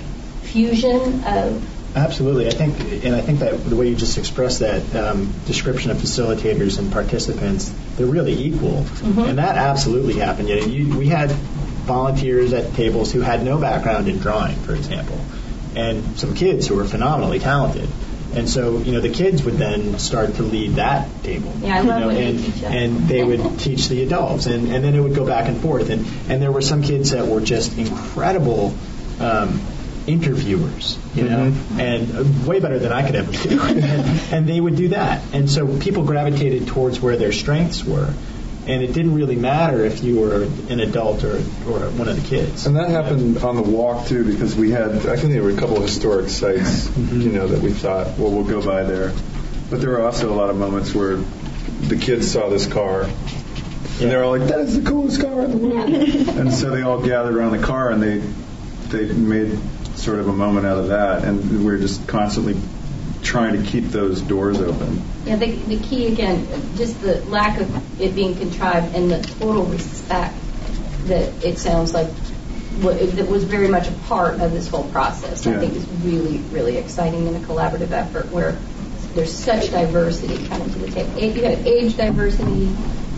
fusion of... Absolutely. I think, and I think that the way you just expressed that um, description of facilitators and participants, they're really equal. Mm-hmm. And that absolutely happened. You know, you, we had volunteers at tables who had no background in drawing, for example, and some kids who were phenomenally talented. And so, you know, the kids would then start to lead that table. Yeah, I you love know, when and, you teach them. and they would teach the adults, and, and then it would go back and forth. And, and there were some kids that were just incredible um, interviewers, you know, mm-hmm. and uh, way better than I could ever do. and, and they would do that. And so people gravitated towards where their strengths were. And it didn't really matter if you were an adult or, or one of the kids. And that happened on the walk, too, because we had, I think there were a couple of historic sites, mm-hmm. you know, that we thought, well, we'll go by there. But there were also a lot of moments where the kids saw this car, and yeah. they were all like, that is the coolest car in the world. And so they all gathered around the car, and they they made sort of a moment out of that. And we were just constantly trying to keep those doors open. Yeah, the, the key, again, just the lack of it being contrived and the total respect that it sounds like that was very much a part of this whole process. Yeah. I think is really, really exciting in a collaborative effort where there's such diversity coming to the table. You had age diversity,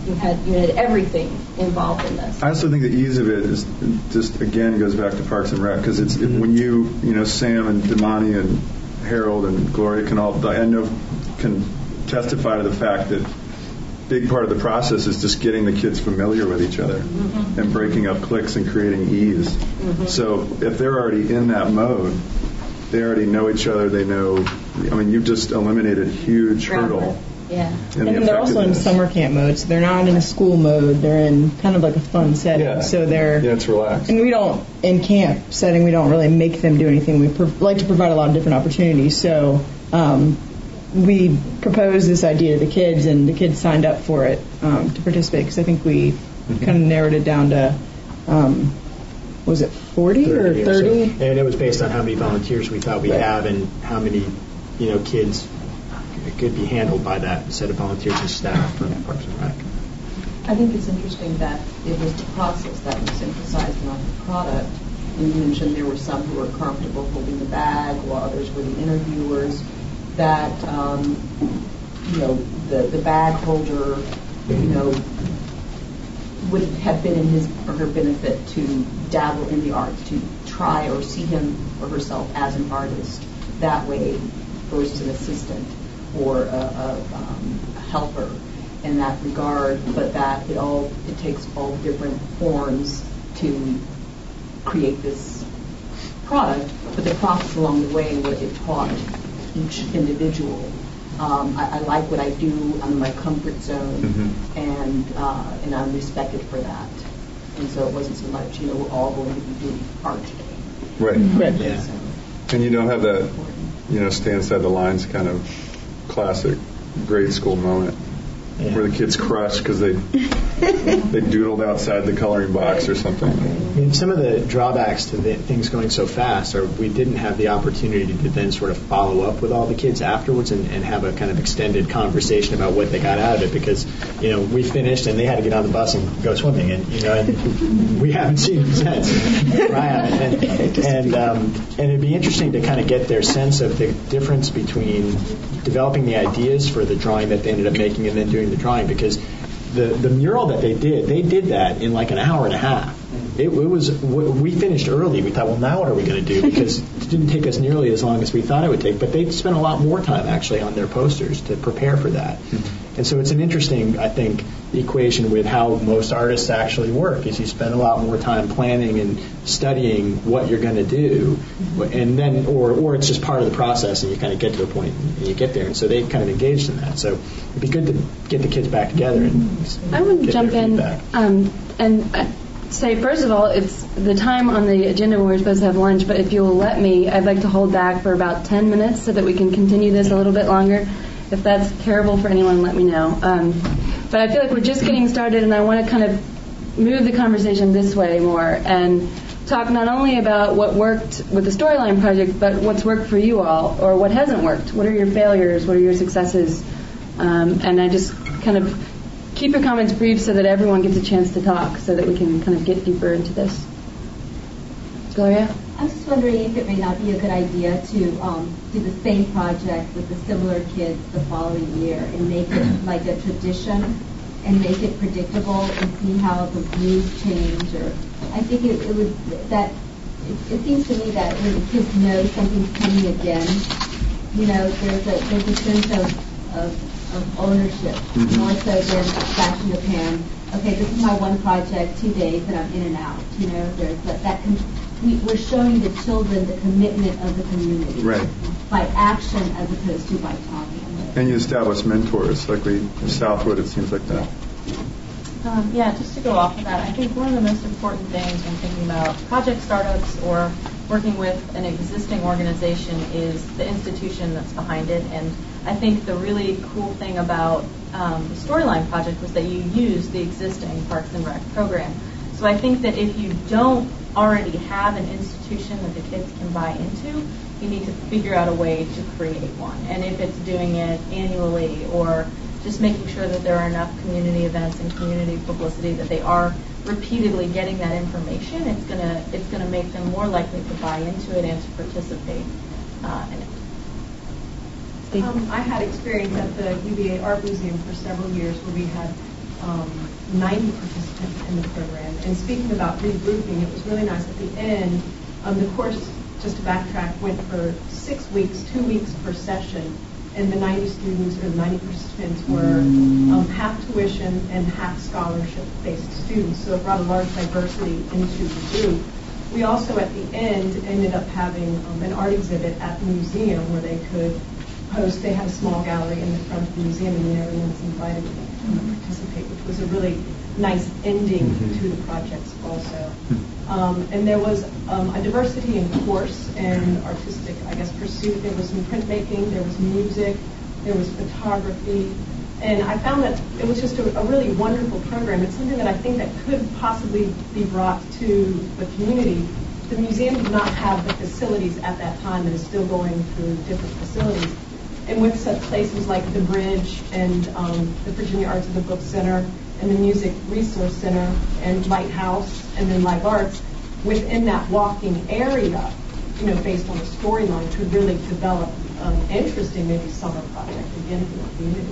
you had you had everything involved in this. I also think the ease of it is just, again, goes back to Parks and Rec, because it's mm-hmm. when you, you know, Sam and Damani and Harold and Gloria can all, I know, can testify to the fact that big part of the process is just getting the kids familiar with each other mm-hmm. and breaking up cliques and creating ease. Mm-hmm. So if they're already in that mode, they already know each other, they know, I mean, you've just eliminated a huge hurdle. Yeah. And the they're also in summer camp mode, so they're not in a school mode. They're in kind of like a fun setting. Yeah. So they're yeah, it's relaxed. And we don't, in camp setting, we don't really make them do anything. We pro- like to provide a lot of different opportunities. So um, we proposed this idea to the kids, and the kids signed up for it um, to participate, because I think we mm-hmm. kind of narrowed it down to, um, was it forty or thirty? Or so. And it was based on how many volunteers we thought we right. have and how many, you know, kids could be handled by that set of volunteers and staff from Parks and Rec. I think it's interesting that it was the process that was emphasized, not the product. And you mentioned there were some who were comfortable holding the bag, while others were the interviewers. That um, you know, the the bag holder, you know, would have been in his or her benefit to dabble in the arts, to try or see him or herself as an artist. That way, versus an assistant or a, a, um, a helper in that regard, but that it all it takes all different forms to create this product, but the process along the way, what it taught each individual. Um, I, I like what I do. I'm in my comfort zone, mm-hmm. and uh, and I'm respected for that. And so it wasn't so much, you know, we're all going to be doing art today. Right. Right. Yeah. So, and you don't have that, you know, stay inside the lines kind of classic grade school moment yeah. where the kids crush because they they doodled outside the coloring box or something. I mean, some of the drawbacks to the, things going so fast are we didn't have the opportunity to then sort of follow up with all the kids afterwards and, and have a kind of extended conversation about what they got out of it, because, you know, we finished and they had to get on the bus and go swimming, and, you know, and we haven't seen them since. Right. And, and, um, and it'd be interesting to kind of get their sense of the difference between developing the ideas for the drawing that they ended up making and then doing the drawing, because the, the mural that they did, they did that in like an hour and a half. It, it was we finished early. We thought, well, now what are we going to do? Because it didn't take us nearly as long as we thought it would take. But they spent a lot more time actually on their posters to prepare for that. Mm-hmm. And so it's an interesting, I think, equation with how most artists actually work. Is you spend a lot more time planning and studying what you're going to do, and then, or or it's just part of the process, and you kind of get to a point and you get there. And so they kind of engaged in that. So it'd be good to get the kids back together and I would jump in um, and. Uh, say, first of all, it's the time on the agenda when we're supposed to have lunch, but if you'll let me, I'd like to hold back for about ten minutes so that we can continue this a little bit longer. If that's terrible for anyone, let me know. Um, but I feel like we're just getting started, and I want to kind of move the conversation this way more and talk not only about what worked with the Storyline Project, but what's worked for you all, or what hasn't worked. What are your failures? What are your successes? Um, and I just kind of keep your comments brief so that everyone gets a chance to talk, so that we can kind of get deeper into this. Gloria? I was just wondering if it may not be a good idea to um, do the same project with the similar kids the following year and make it like a tradition and make it predictable and see how the views change. Or I think it, it would that it, it seems to me that when the kids know something's coming again, you know, there's a there's a sense of, of of ownership, mm-hmm. more so than flash in the pan. Okay, this is my one project, two days, and I'm in and out. You know, there's that. that con- we, we're showing the children the commitment of the community, right, by action as opposed to by talking. And you establish mentors, like we in Southwood. It seems like that. Um, yeah, just to go off of that, I think one of the most important things when thinking about project startups or working with an existing organization is the institution that's behind it. And I think the really cool thing about um, the Storyline Project was that you use the existing Parks and Rec program. So I think that if you don't already have an institution that the kids can buy into, you need to figure out a way to create one. And if it's doing it annually or just making sure that there are enough community events and community publicity that they are repeatedly getting that information, it's gonna it's gonna make them more likely to buy into it and to participate uh, in it. Um, I had experience at the U V A Art Museum for several years where we had um, ninety participants in the program. And speaking about regrouping, it was really nice at the end. Um, the course, just to backtrack, went for six weeks, two weeks per session, and the ninety students or the ninety participants were um, half tuition and half scholarship-based students, so it brought a large diversity into the group. We also, at the end, ended up having um, an art exhibit at the museum where they could post. They had a small gallery in the front of the museum, and everyone was invited to come and participate, which was a really nice ending mm-hmm. to the projects also. Um, and there was um, a diversity in course and artistic, I guess, pursuit. There was some printmaking, there was music, there was photography. And I found that it was just a, a really wonderful program. It's something that I think that could possibly be brought to the community. The museum did not have the facilities at that time and is still going through different facilities. And with such places like the Bridge and um, the Virginia Arts of the Book Center and the Music Resource Center and Lighthouse and then Live Arts, within that walking area, you know, based on the storyline, to really develop an um, interesting maybe summer project again for the community.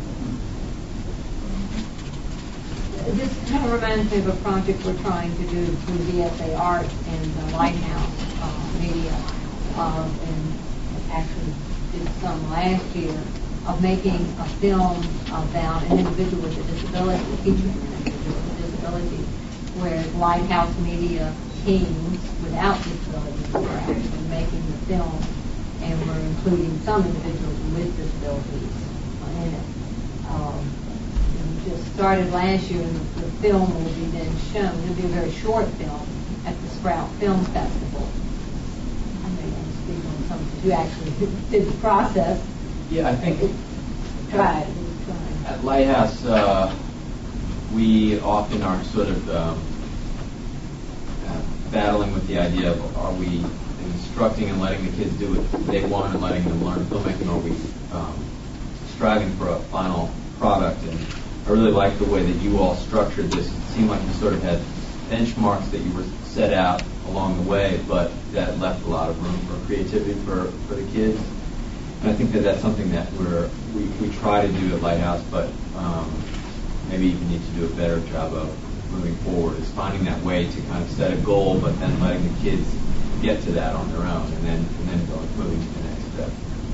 This kind of reminds me of a project we're trying to do through V S A Art and the Lighthouse uh, Media, uh, and actually did some last year of making a film about an individual with a disability, featuring an individual with a disability, where Lighthouse Media teams without disabilities were actually making the film, and we're including some individuals with disabilities in it. Um, just started last year, and the, the film will be then shown. It'll be a very short film at the Sprout Film Festival. I may want to speak on some because you actually did the process. Yeah, I think tried. At Lighthouse, uh, we often are sort of um, uh, battling with the idea of, are we instructing and letting the kids do what they want and letting them learn filmmaking, or are we um, striving for a final product? And I really like the way that you all structured this. It seemed like you sort of had benchmarks that you were set out along the way, but that left a lot of room for creativity for, for the kids. And I think that that's something that we're, we, we try to do at Lighthouse, but um, maybe even need to do a better job of moving forward, is finding that way to kind of set a goal, but then letting the kids get to that on their own, and then and then going, moving to the next step.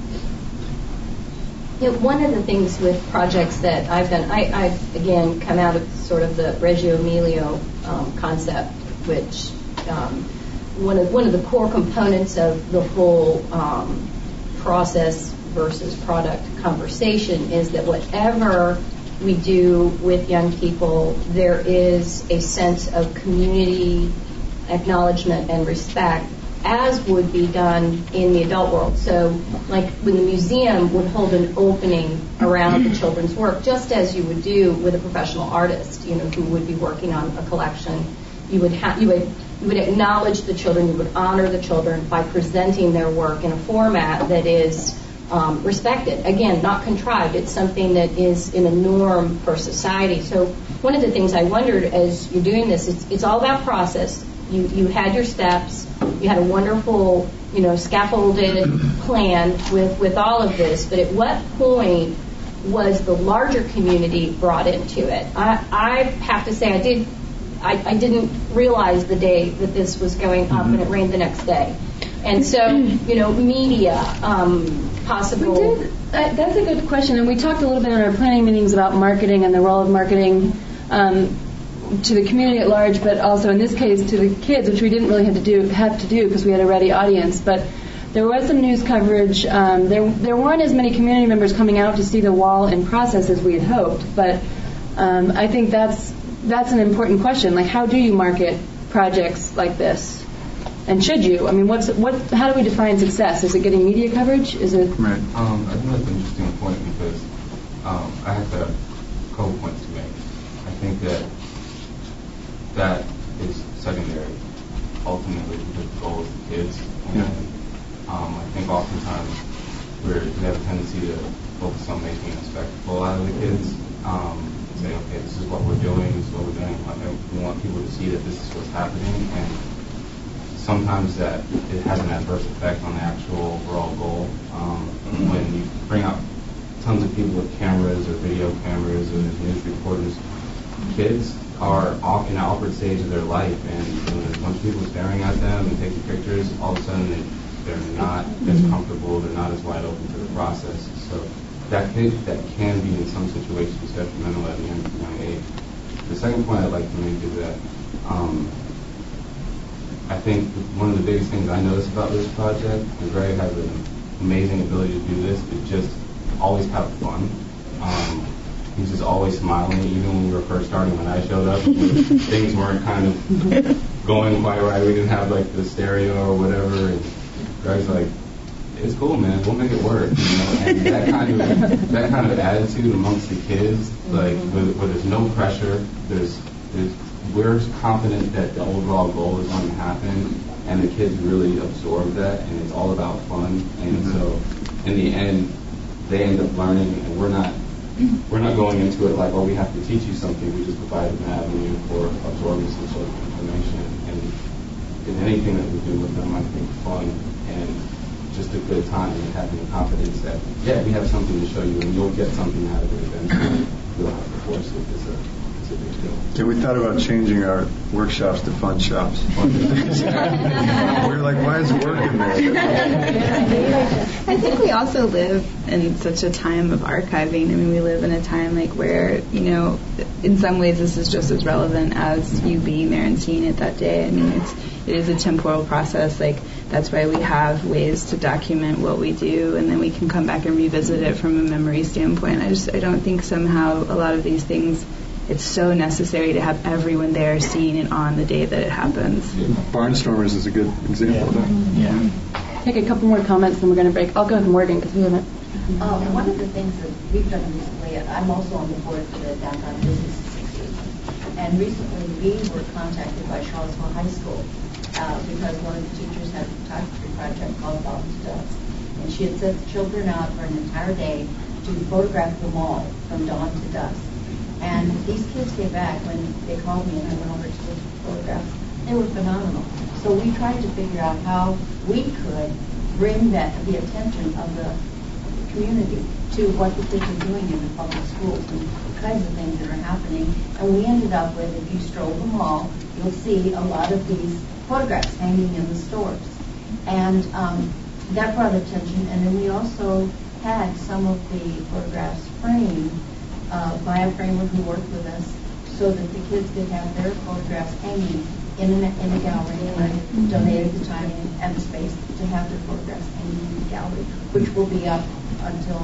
Yeah, one of the things with projects that I've done, I, I've, again, come out of sort of the Reggio Emilio um, concept, which um, one of one of the core components of the whole um, process versus product conversation is that whatever we do with young people, there is a sense of community acknowledgement and respect, as would be done in the adult world. So, like when the museum would hold an opening around the children's work, just as you would do with a professional artist, you know, who would be working on a collection, you would have you would you would acknowledge the children, you would honor the children by presenting their work in a format that is um, respected. Again, not contrived. It's something that is in a norm for society. So, one of the things I wondered as you're doing this, it's it's all about process. You you had your steps. You had a wonderful, you know, scaffolded plan with, with all of this, but at what point was the larger community brought into it? I, I have to say I did I, I didn't realize the day that this was going up mm-hmm. and it rained the next day. And so, you know, media, um, possible. We did, uh, that's a good question, and we talked a little bit in our planning meetings about marketing and the role of marketing um, to the community at large, but also in this case to the kids, which we didn't really have to do have to do because we had a ready audience. But there was some news coverage. Um, there there weren't as many community members coming out to see the wall in process as we had hoped. But um, I think that's that's an important question. Like, how do you market projects like this? And should you? I mean, what's what? How do we define success? Is it getting media coverage? Is it? Right. Um, I think that's an interesting point because um, I have a couple points to make. I think that that is secondary, ultimately, because the goal is the kids. And um, I think oftentimes we're, we have a tendency to focus on making a spectacle out of the kids. Um, say, okay, this is what we're doing, this is what we're doing. We want people to see that this is what's happening, and sometimes that it has an adverse effect on the actual overall goal. Um, when you bring out tons of people with cameras or video cameras or news reporters, kids are off in an awkward stage of their life, and you know, there's a bunch of people staring at them and taking pictures. All of a sudden, they, they're not as comfortable, they're not as wide open to the process. So that can, that can be, in some situations, detrimental at a young, young age. The second point I'd like to make is that um, I think one of the biggest things I noticed about this project, and Greg has an amazing ability to do this, is just always have fun. Um, He's just always smiling, even when we were first starting. When I showed up, things weren't kind of going quite right. We didn't have like the stereo or whatever. And Greg's like, "It's cool, man. We'll make it work." You know? And that kind of that kind of attitude amongst the kids, like where, where there's no pressure, there's, there's we're confident that the overall goal is going to happen, and the kids really absorb that, and it's all about fun. And mm-hmm. so, in the end, they end up learning, and we're not. We're not going into it like, oh, we have to teach you something. We just provide an avenue for absorbing some sort of information. And in anything that we do with them, I think fun and just a good time and having the confidence that, yeah, we have something to show you and you'll get something out of it eventually. You'll have to force it. It's a, it's a big deal. Yeah, we thought about changing our workshops to fun shops. we were like, why is work in there? I think we also live in such a time of archiving. I mean, we live in a time like where, you know, in some ways this is just as relevant as you being there and seeing it that day. I mean, it's it is a temporal process. Like, that's why we have ways to document what we do, and then we can come back and revisit it from a memory standpoint. I just I don't think somehow a lot of these things, it's so necessary to have everyone there seeing it on the day that it happens. Barnstormers is a good example of that. Yeah. Take a couple more comments, then we're going to break. I'll go with Morgan because we haven't. Um, one of the things that we've done recently, I'm also on the board for the Downtown Business Association, and recently we were contacted by Charlottesville High School uh, because one of the teachers had a photography project called Dawn to Dusk, and she had sent the children out for an entire day to photograph the mall from dawn to dusk. And these kids came back when they called me and I went over to look at the photographs. They were phenomenal. So we tried to figure out how we could bring that the attention of the community to what the kids are doing in the public schools and the kinds of things that are happening. And we ended up with, if you stroll the mall, you'll see a lot of these photographs hanging in the stores. And um, that brought attention. And then we also had some of the photographs framed uh, by a framer who worked with us so that the kids could have their photographs hanging in a, in a gallery, and I donated the time and the space to have their photographs hanging in the gallery, which will be up until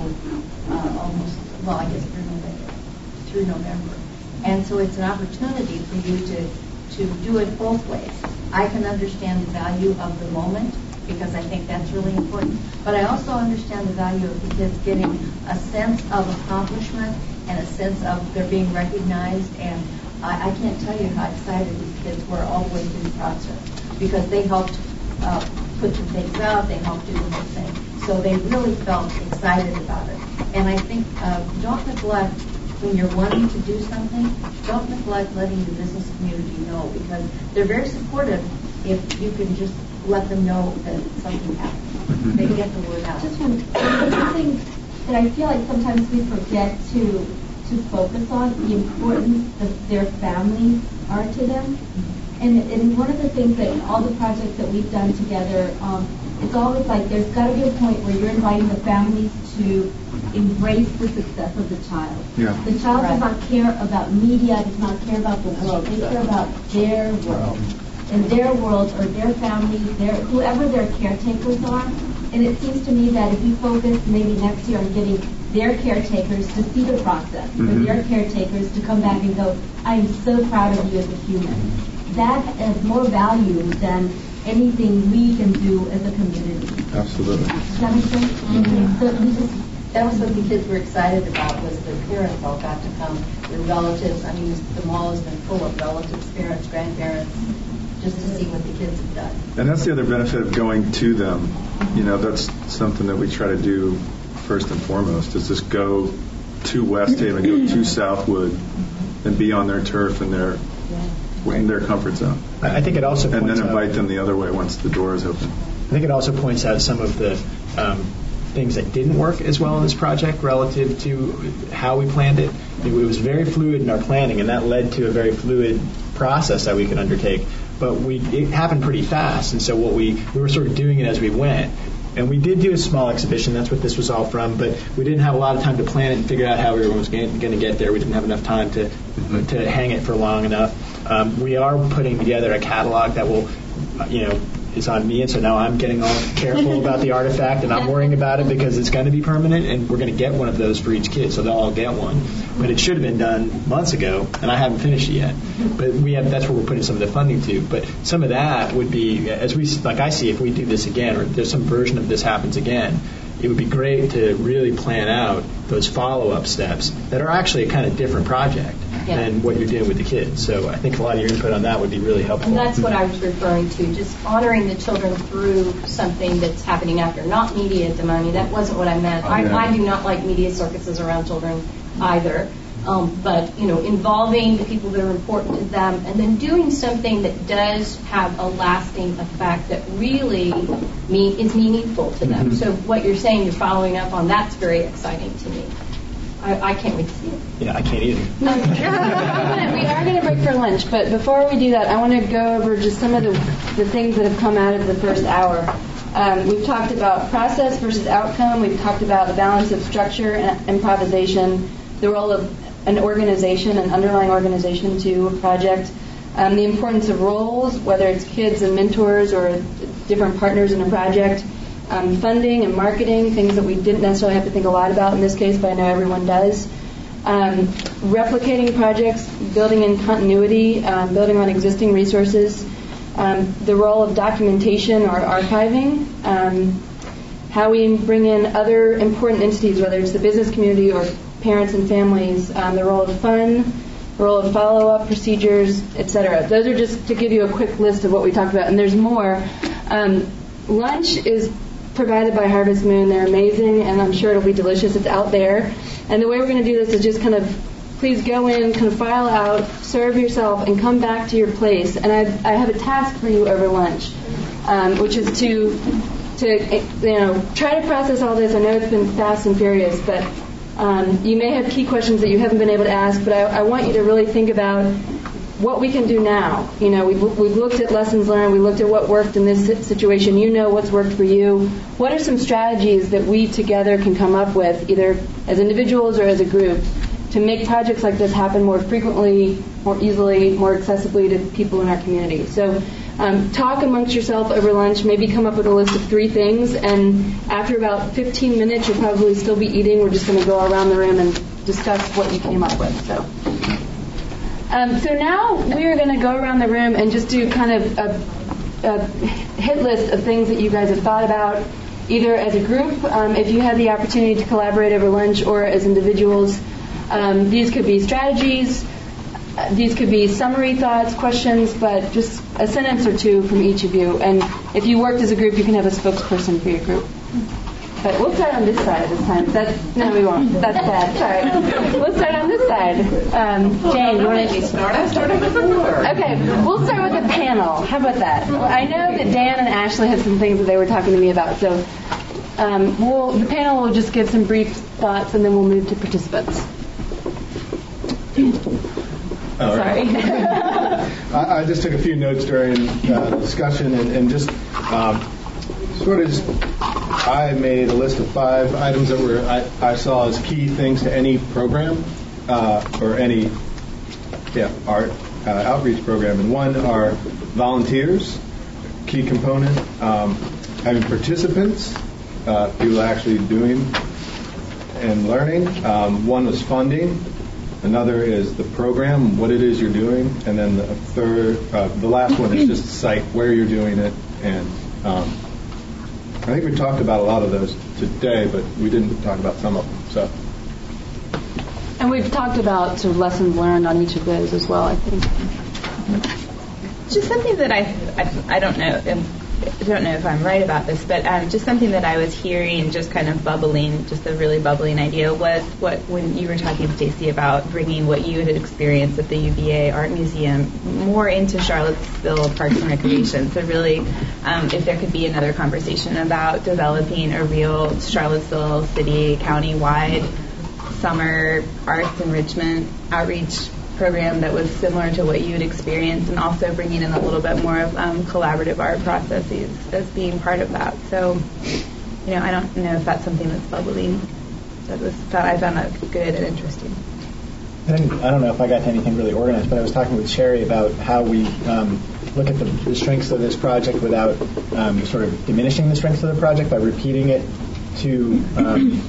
uh, almost, well, I guess through November, through November. And so it's an opportunity for you to, to do it both ways. I can understand the value of the moment because I think that's really important, but I also understand the value of the kids getting a sense of accomplishment and a sense of they're being recognized, and I, I can't tell you how excited these kids were all the way through the process because they helped uh, put some things out, they helped do the whole thing. So they really felt excited about it. And I think uh, don't neglect, when you're wanting to do something, don't neglect letting the business community know because they're very supportive if you can just let them know that something happened. They get the word out. Just one thing that I feel like sometimes we forget to to focus on the importance that their families are to them. And, and one of the things that all the projects that we've done together, um, it's always like there's got to be a point where you're inviting the families to embrace the success of the child. Yeah. The child does not care about media, does not care about the world. They care about their world. And their world or their families, their whoever their caretakers are. And it seems to me that if you focus maybe next year on getting their caretakers to see the process, mm-hmm. or their caretakers to come back and go, I am so proud of you as a human. That has more value than anything we can do as a community. Absolutely. Does that make sense? Mm-hmm. So we just, that was what the kids were excited about was the parents all got to come, their relatives. I mean, the mall has been full of relatives, parents, grandparents, just to see what the kids have done. And that's the other benefit of going to them. You know, that's something that we try to do first and foremost, is just go to West Haven, go to Southwood, and be on their turf and their in their comfort zone. I think it also and points then invite out, them the other way once the door is open. I think it also points out some of the um, things that didn't work as well in this project relative to how we planned it. It was very fluid in our planning, and that led to a very fluid process that we could undertake. But we it happened pretty fast, and so what we we were sort of doing it as we went. And we did do a small exhibition. That's what this was all from. But we didn't have a lot of time to plan it and figure out how everyone was going to get there. We didn't have enough time to to hang it for long enough. Um, we are putting together a catalog that will, you know, is on me, and so now I'm getting all careful about the artifact, and I'm worrying about it because it's going to be permanent, and we're going to get one of those for each kid, so they'll all get one. But it should have been done months ago, and I haven't finished it yet. But we have that's where we're putting some of the funding to. But some of that would be, as we like I see, if we do this again, or if there's some version of this happens again, it would be great to really plan out those follow-up steps that are actually a kind of different project yeah. than what you're doing with the kids. So I think a lot of your input on that would be really helpful. And that's what I was referring to, just honoring the children through something that's happening after, not media demony. That wasn't what I meant. Oh, yeah. I, I do not like media circuses around children either. Um, but, you know, involving the people that are important to them and then doing something that does have a lasting effect that really mean, is meaningful to them. Mm-hmm. So what you're saying, you're following up on, that's very exciting to me. I, I can't wait to see it. Yeah, I can't either. We are going to break for lunch, but before we do that, I want to go over just some of the, the things that have come out of the first hour. Um, we've talked about process versus outcome. We've talked about the balance of structure and improvisation, the role of an organization, an underlying organization to a project, um, the importance of roles, whether it's kids and mentors or different partners in a project, um, funding and marketing, things that we didn't necessarily have to think a lot about in this case, but I know everyone does. Um, replicating projects, building in continuity, um, building on existing resources, um, the role of documentation or archiving, um, how we bring in other important entities, whether it's the business community or parents and families, um, the role of fun, the role of follow-up procedures, et cetera. Those are just to give you a quick list of what we talked about, and there's more. Um, lunch is provided by Harvest Moon. They're amazing, and I'm sure it'll be delicious. It's out there. And the way we're going to do this is just kind of, please go in, kind of file out, serve yourself, and come back to your place. And I, I have a task for you over lunch, um, which is to, to, you know, try to process all this. I know it's been fast and furious, but Um, you may have key questions that you haven't been able to ask, but I, I want you to really think about what we can do now. You know, we've, we've looked at lessons learned. We looked at what worked in this situation. You know what's worked for you. What are some strategies that we together can come up with, either as individuals or as a group, to make projects like this happen more frequently, more easily, more accessibly to people in our community? So um, talk amongst yourself over lunch, maybe come up with a list of three things, and after about fifteen minutes, you'll probably still be eating. We're just going to go around the room and discuss what you came up with. So, um, so now we are going to go around the room and just do kind of a, a hit list of things that you guys have thought about, either as a group, um, if you had the opportunity to collaborate over lunch, or as individuals. Um, these could be strategies. These could be summary thoughts, questions, but just a sentence or two from each of you. And if you worked as a group, you can have a spokesperson for your group. But we'll start on this side this time. That's, no, we won't. That's bad. Sorry. We'll start on this side. Um, Jane, you want to start? I started before. Okay, we'll start with the panel. How about that? Well, I know that Dan and Ashley had some things that they were talking to me about. So um, we'll, the panel will just give some brief thoughts, and then we'll move to participants. Oh, Sorry. I, I just took a few notes during uh, the discussion, and, and just um, sort of just, I made a list of five items that were I, I saw as key things to any program uh, or any yeah art uh, outreach program. And one are volunteers, key component, um, having participants, uh, people actually doing and learning. Um, one was funding. Another is the program, what it is you're doing, and then the third, uh, the last one is just cite where you're doing it. And um, I think we talked about a lot of those today, but we didn't talk about some of them. So, and we've talked about sort of lessons learned on each of those as well, I think. Just something that I, I, I don't know. I don't know if I'm right about this, but um, just something that I was hearing, just kind of bubbling, just a really bubbling idea was what when you were talking, Stacy, about bringing what you had experienced at the U V A Art Museum more into Charlottesville Parks and Recreation. So really, um, if there could be another conversation about developing a real Charlottesville city, county-wide summer arts enrichment outreach program that was similar to what you had experienced, and also bringing in a little bit more of um, collaborative art processes as being part of that. So, you know, I don't know if that's something that's bubbling. That was that I found that good and interesting. I, didn't, I don't know if I got to anything really organized, but I was talking with Sherry about how we um, look at the, the strengths of this project without um, sort of diminishing the strengths of the project by repeating it to um,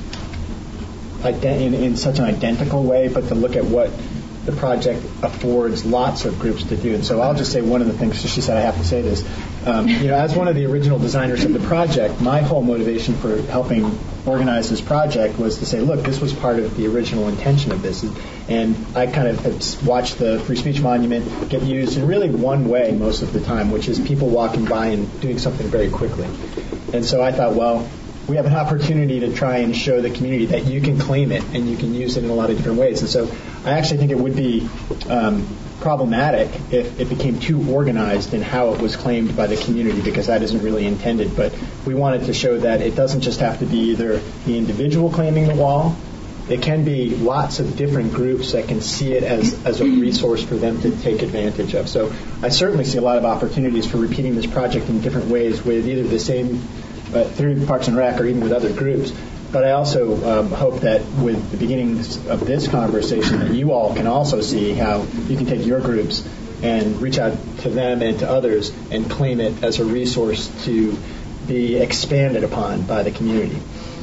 ident- in, in such an identical way, but to look at what the project affords lots of groups to do. And so I'll just say one of the things, she said I have to say this, um, you know, as one of the original designers of the project, my whole motivation for helping organize this project was to say, look, this was part of the original intention of this. And I kind of have watched the Free Speech Monument get used in really one way most of the time, which is people walking by and doing something very quickly. And so I thought, well, we have an opportunity to try and show the community that you can claim it and you can use it in a lot of different ways. And so I actually think it would be um, problematic if it became too organized in how it was claimed by the community, because that isn't really intended. But we wanted to show that it doesn't just have to be either the individual claiming the wall. It can be lots of different groups that can see it as, as a resource for them to take advantage of. So I certainly see a lot of opportunities for repeating this project in different ways with either the same uh, through Parks and Rec or even with other groups. But I also um, hope that with the beginnings of this conversation that you all can also see how you can take your groups and reach out to them and to others and claim it as a resource to be expanded upon by the community.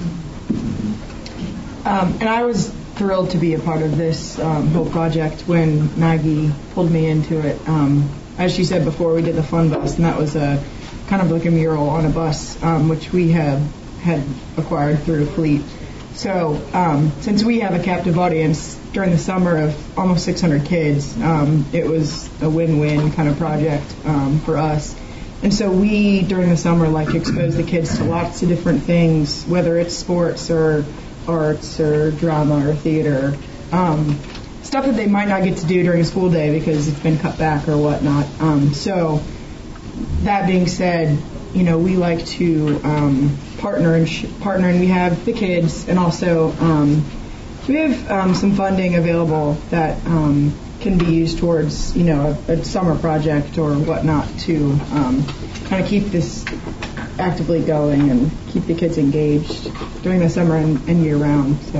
Um, and I was thrilled to be a part of this um, whole project when Maggie pulled me into it. Um, as she said before, we did the Fun Bus, and that was a kind of like a mural on a bus, um, which we have had acquired through a fleet. So um, since we have a captive audience during the summer of almost six hundred kids, um, it was a win-win kind of project um, for us. And so we, during the summer, like expose the kids to lots of different things, whether it's sports or arts or drama or theater, um, stuff that they might not get to do during a school day because it's been cut back or whatnot. Um, so that being said, you know, we like to um, partner and sh- partner, and we have the kids, and also um, we have um, some funding available that um, can be used towards, you know, a, a summer project or whatnot to um, kind of keep this actively going and keep the kids engaged during the summer and, and year round. So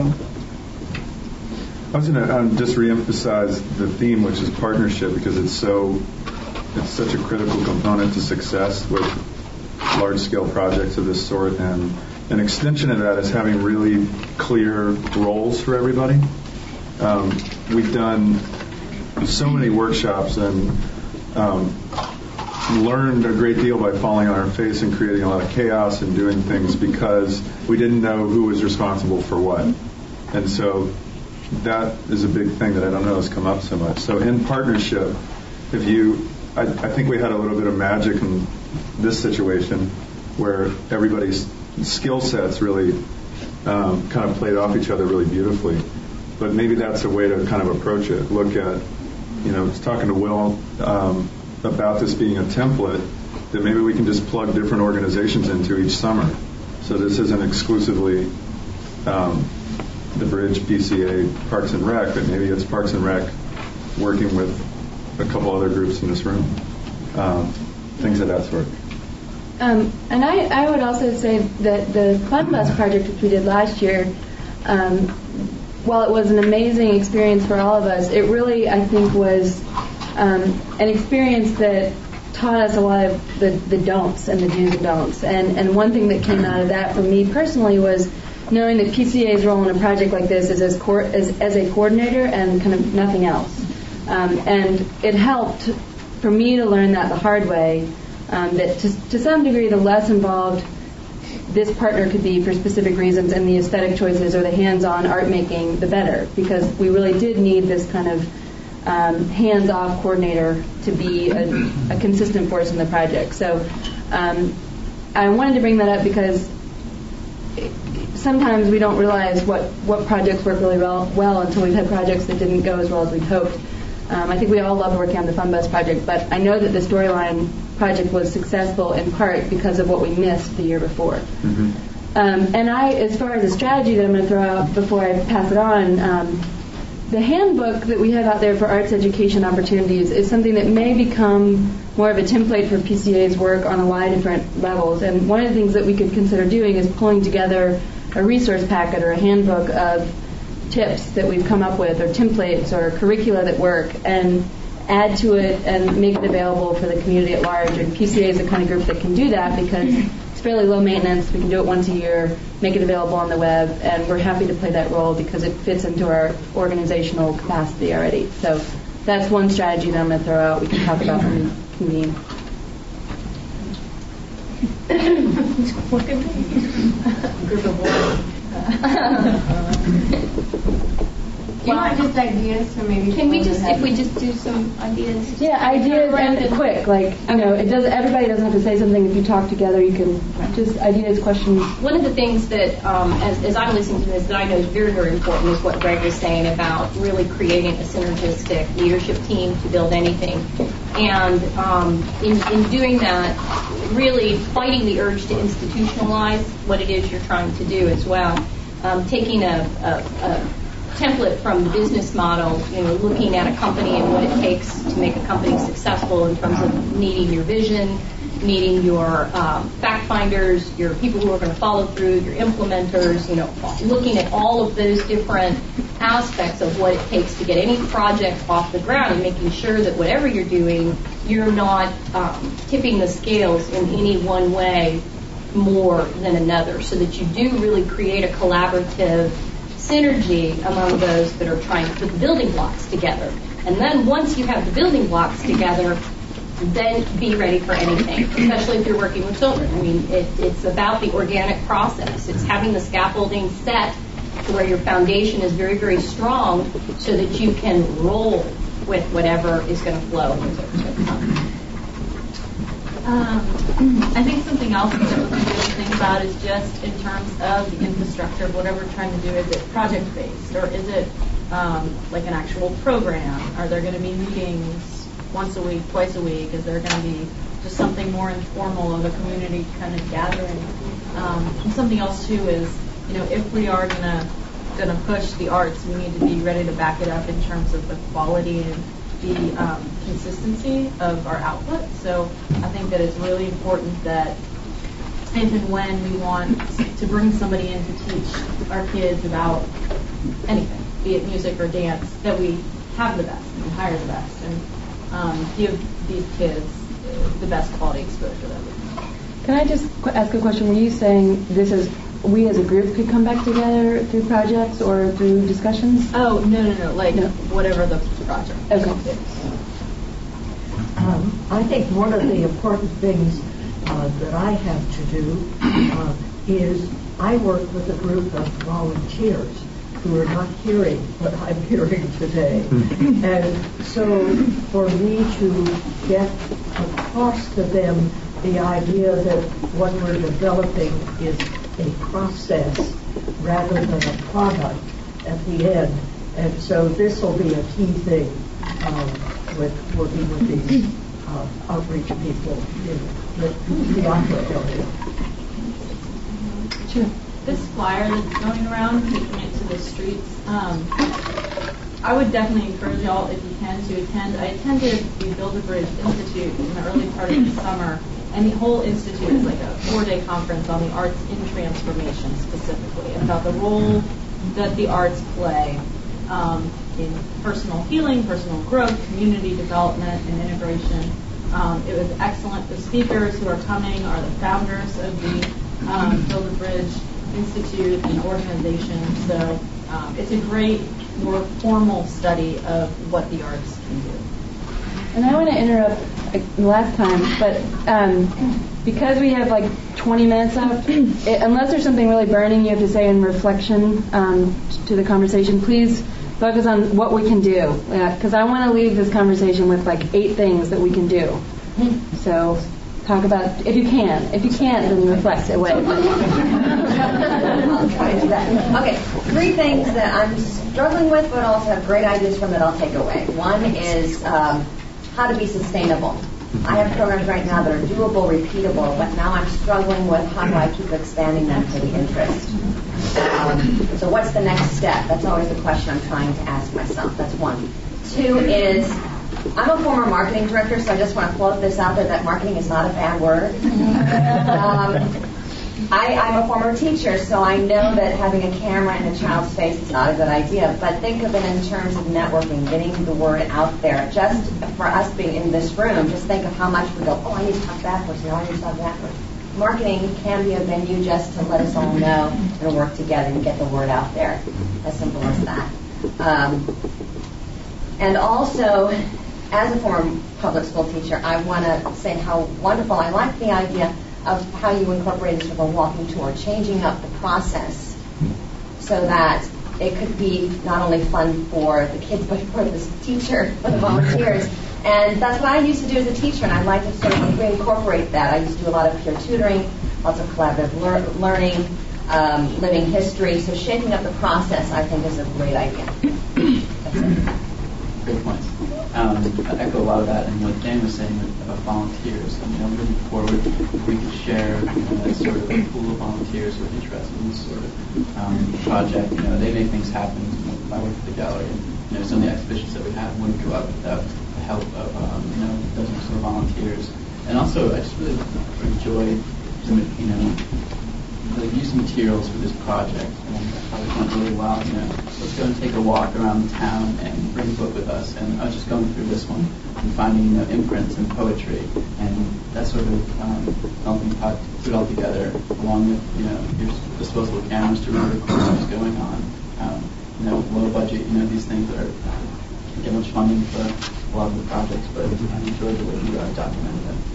I was going to um, just reemphasize the theme, which is partnership, because it's so it's such a critical component to success with large-scale projects of this sort, and an extension of that is having really clear roles for everybody. Um, we've done so many workshops and um, learned a great deal by falling on our face and creating a lot of chaos and doing things because we didn't know who was responsible for what. And so that is a big thing that I don't know has come up so much. So in partnership, if you, I, I think we had a little bit of magic in this situation where everybody's skill sets really um, kind of played off each other really beautifully. But maybe that's a way to kind of approach it. Look at, you know, I was talking to Will um, about this being a template that maybe we can just plug different organizations into each summer. So this isn't exclusively um, the Bridge, P C A, Parks and Rec, but maybe it's Parks and Rec working with a couple other groups in this room. Um, things of that sort. Um, and I, I would also say that the Fun Bus project, which we did last year, um, while it was an amazing experience for all of us, it really, I think, was um, an experience that taught us a lot of the, the don'ts and the do's and don'ts. And, and one thing that came out of that for me personally was knowing that P C A's role in a project like this is as, co- as, as a coordinator and kind of nothing else. Um, and it helped for me to learn that the hard way, um, that to, to some degree the less involved this partner could be for specific reasons and the aesthetic choices or the hands-on art making, the better, because we really did need this kind of um, hands-off coordinator to be a, a consistent force in the project. So um, I wanted to bring that up because sometimes we don't realize what, what projects work really well, well until we've had projects that didn't go as well as we'd hoped. Um, I think we all loved working on the Fun Bus project, but I know that the Storyline project was successful in part because of what we missed the year before. Mm-hmm. Um, and I, as far as a strategy that I'm going to throw out before I pass it on, um, the handbook that we have out there for arts education opportunities is something that may become more of a template for P C A's work on a lot of different levels. And one of the things that we could consider doing is pulling together a resource packet or a handbook of tips that we've come up with, or templates, or curricula that work, and add to it and make it available for the community at large. And P C A is the kind of group that can do that because it's fairly low maintenance. We can do it once a year, make it available on the web, and we're happy to play that role because it fits into our organizational capacity already. So that's one strategy that I'm going to throw out. We can talk about when we convene. Look at me. Group of one. Do you want just ideas, so maybe can we just if we just do some ideas? Yeah, ideas and quick. Like you know, it does. Everybody doesn't have to say something. If you talk together, you can just ideas, questions. One of the things that, um, as, as I'm listening to this, that I know is very, very important is what Greg was saying about really creating a synergistic leadership team to build anything, and um, in in doing that, really fighting the urge to institutionalize what it is you're trying to do as well. Um, taking a, a, a template from the business model, you know, looking at a company and what it takes to make a company successful in terms of needing your vision, needing your um, fact finders, your people who are going to follow through, your implementers, you know, looking at all of those different aspects of what it takes to get any project off the ground and making sure that whatever you're doing, you're not um, tipping the scales in any one way more than another, so that you do really create a collaborative synergy among those that are trying to put the building blocks together. And then once you have the building blocks together, then be ready for anything, especially if you're working with children. I mean, it, it's about the organic process. It's having the scaffolding set to where your foundation is very, very strong so that you can roll with whatever is going to flow and whatever's going to come. Um, I think something else that we can really think about is just in terms of the infrastructure of whatever we're trying to do. Is it project-based, or is it um, like an actual program? Are there going to be meetings once a week, twice a week? Is there going to be just something more informal of a community kind of gathering? Um, and something else too is, you know, if we are going to going to push the arts, we need to be ready to back it up in terms of the quality and the um, consistency of our output. So I think that it's really important that if and when we want to bring somebody in to teach our kids about anything, be it music or dance, that we have the best and hire the best and um, give these kids the best quality exposure that we can. Can I just qu- ask a question? Were you saying this is we as a group could come back together through projects or through discussions? Oh, no, no, no, like no. Whatever the project. Okay. Um, I think one of the important things uh, that I have to do uh, is I work with a group of volunteers who are not hearing what I'm hearing today. And so for me to get across to them the idea that what we're developing is a process rather than a product at the end. And so this will be a key thing um, with working with these uh, outreach people in the, the opera area. Sure. This flyer that's going around, taking it to the streets, um, I would definitely encourage y'all, if you can, to attend. I attended the Build a Bridge Institute in the early part of the summer. And the whole institute is like a four-day conference on the arts in transformation specifically, and about the role that the arts play um, in personal healing, personal growth, community development, and integration. Um, it was excellent. The speakers who are coming are the founders of the um, Build a Bridge Institute and organization. So um, it's a great, more formal study of what the arts can do. And I want to interrupt like, last time, but um, because we have like twenty minutes left, it, unless there's something really burning you have to say in reflection um, to the conversation, please focus on what we can do, because I want to leave this conversation with like eight things that we can do. So talk about, if you can. If you can't, then reflect away. I'll try to do that. Okay, three things that I'm struggling with, but also have great ideas from that I'll take away. One is um, how to be sustainable. I have programs right now that are doable, repeatable, but now I'm struggling with how do I keep expanding them for the interest. Um, so what's the next step? That's always the question I'm trying to ask myself. That's one. Two is, I'm a former marketing director, so I just want to float this out there that marketing is not a bad word. Um, I, I'm a former teacher, so I know that having a camera in a child's face is not a good idea, but think of it in terms of networking, getting the word out there. Just for us being in this room, just think of how much we go, oh, I need to talk to that person, oh, I need to talk to that person. Marketing can be a venue just to let us all know and work together and get the word out there. As simple as that. Um, and also, as a former public school teacher, I want to say how wonderful, I like the idea of how you incorporated sort of a walking tour, changing up the process so that it could be not only fun for the kids, but for the teacher, for the volunteers. And that's what I used to do as a teacher, and I'd like to sort of incorporate that. I used to do a lot of peer tutoring, lots of collaborative lear- learning, um, living history. So shaping up the process, I think, is a great idea. That's it. Great points. Um, I echo a lot of that, and what Dan was saying about volunteers. I mean, I'm looking forward if we could share, you know, that sort of a pool of volunteers who are interested in this sort of um, project. You know, they make things happen. You know, I work at the gallery, and you know, some of the exhibitions that we have wouldn't go up without the help of um, you know dozens of volunteers. And also, I just really enjoyed, you know, the use of materials for this project. And I thought it went really well. You know, let's go and take a walk around the town and bring a book with us. And I was just going through this one and finding, you know, imprints and poetry and that sort of um, melting pot, put it all together along with, you know, your disposable cameras to really record what's going on. Um, you know, low budget, you know, these things that are can't get much funding for a lot of the projects, but I enjoyed the way you uh, documented it.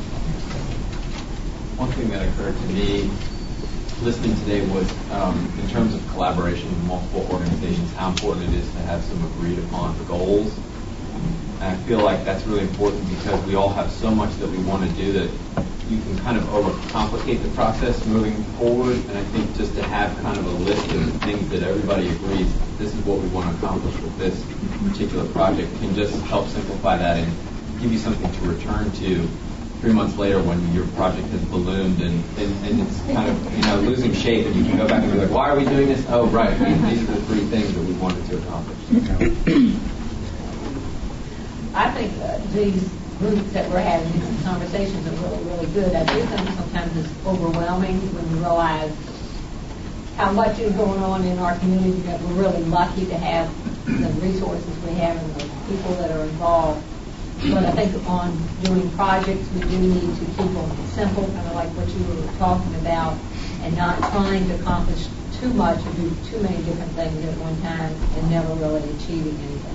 One thing that occurred to me listening today was, um, in terms of collaboration with multiple organizations, how important it is to have some agreed upon goals. And I feel like that's really important because we all have so much that we want to do that you can kind of overcomplicate the process moving forward. And I think just to have kind of a list of things that everybody agrees, this is what we want to accomplish with this particular project, can just help simplify that and give you something to return to three months later when your project has ballooned and, and, and it's kind of, you know, losing shape, and you can go back and be like, why are we doing this? Oh, right, we, these are the three things that we wanted to accomplish. I think uh, these groups that we're having, these conversations are really, really good. I do think sometimes it's overwhelming when you realize how much is going on in our community, that we're really lucky to have the resources we have and the people that are involved. But I think on doing projects, we do need to keep them simple, kind of like what you were talking about, and not trying to accomplish too much or do too many different things at one time and never really achieving anything.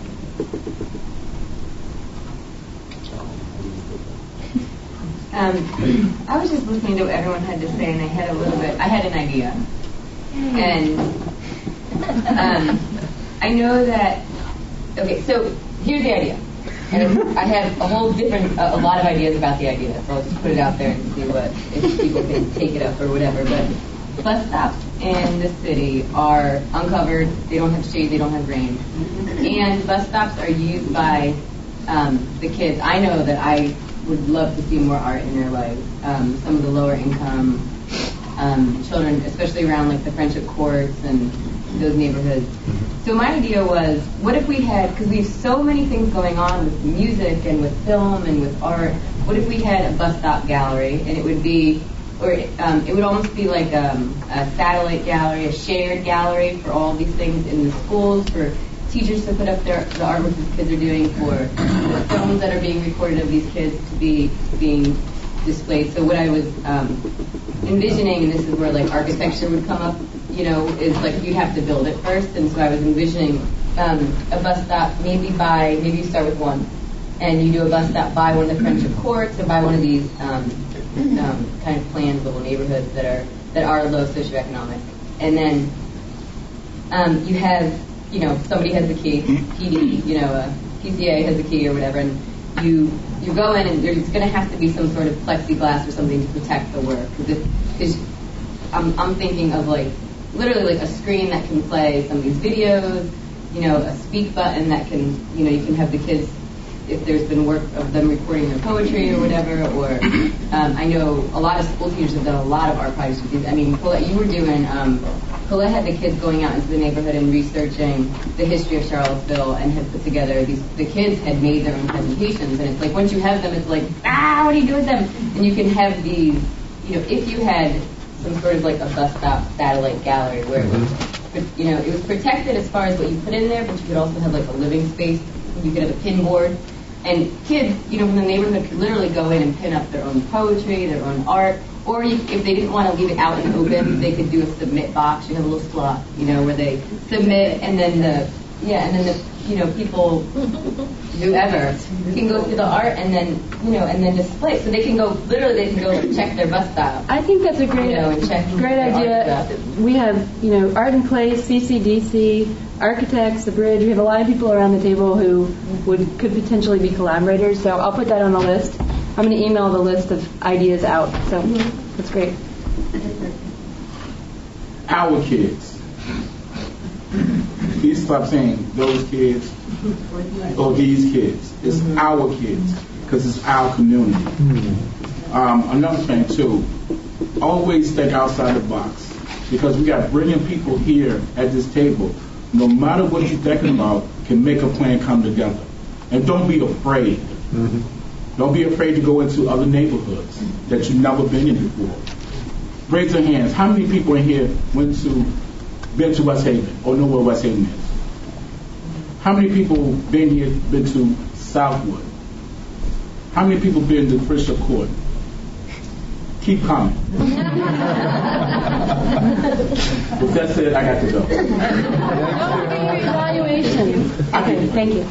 Um, I was just listening to what everyone had to say, and I had a little bit, I had an idea. And um, I know that, okay, so here's the idea. And I have a whole different, uh, a lot of ideas about the idea, so I'll just put it out there and see what, if people can take it up or whatever. But bus stops in the city are uncovered, they don't have shade, they don't have rain. And bus stops are used by um, the kids. I know that I would love to see more art in their lives. Um, some of the lower income um, children, especially around like the Friendship Courts and those neighborhoods. So my idea was, what if we had, because we have so many things going on with music and with film and with art, what if we had a bus stop gallery, and it would be, or um, it would almost be like um, a satellite gallery, a shared gallery for all these things in the schools, for teachers to put up their, the artwork these kids are doing, for the films that are being recorded of these kids to be being displayed. So what I was um, envisioning, and this is where like architecture would come up, you know, is like you'd have to build it first. And so I was envisioning um, a bus stop maybe by, maybe you start with one, and you do a bus stop by one of the Friendship Courts or by one of these um, um, kind of planned little neighborhoods that are that are low socioeconomic. And then um, you have you know, somebody has the key, P D, you know, uh, P C A has the key or whatever, and you you go in and there's going to have to be some sort of plexiglass or something to protect the work. Because I'm, I'm thinking of like literally like a screen that can play some of these videos, you know, a speak button that can, you know, you can have the kids, if there's been work of them recording their poetry or whatever, or um, I know a lot of school teachers have done a lot of art projects with these. I mean, Colette, you were doing, um, Colette had the kids going out into the neighborhood and researching the history of Charlottesville and had put together these, the kids had made their own presentations, and it's like once you have them, it's like, ah, what do you do with them? And you can have these, you know, if you had some sort of like a bus stop satellite gallery where it was, you know, it was protected as far as what you put in there, but you could also have like a living space. You could have a pin board. And kids, you know, from the neighborhood could literally go in and pin up their own poetry, their own art, or you, if they didn't want to leave it out in the open, they could do a submit box. You have a little slot, you know, where they submit, and then the, yeah, and then the, you know, people, whoever, can go through the art and then, you know, and then display. So they can go, literally, they can go check their bus stop. I think that's a great, you know, and check great idea. We have, you know, Art in Place, C C D C, architects, the bridge. We have a lot of people around the table who would could potentially be collaborators. So I'll put that on the list. I'm going to email the list of ideas out. So that's great. Our kids. Please stop saying those kids or these kids. It's our kids because it's our community. Um, another thing too, always think outside the box because we got brilliant people here at this table. No matter what you're thinking about, can make a plan come together. And don't be afraid. Mm-hmm. Don't be afraid to go into other neighborhoods that you've never been in before. Raise your hands. How many people in here went to, been to West Haven or know where West Haven is? How many people been here, been to Southwood? How many people been to Fisher Court? Keep coming. With that said, I got to go. Evaluation. Okay, thank you.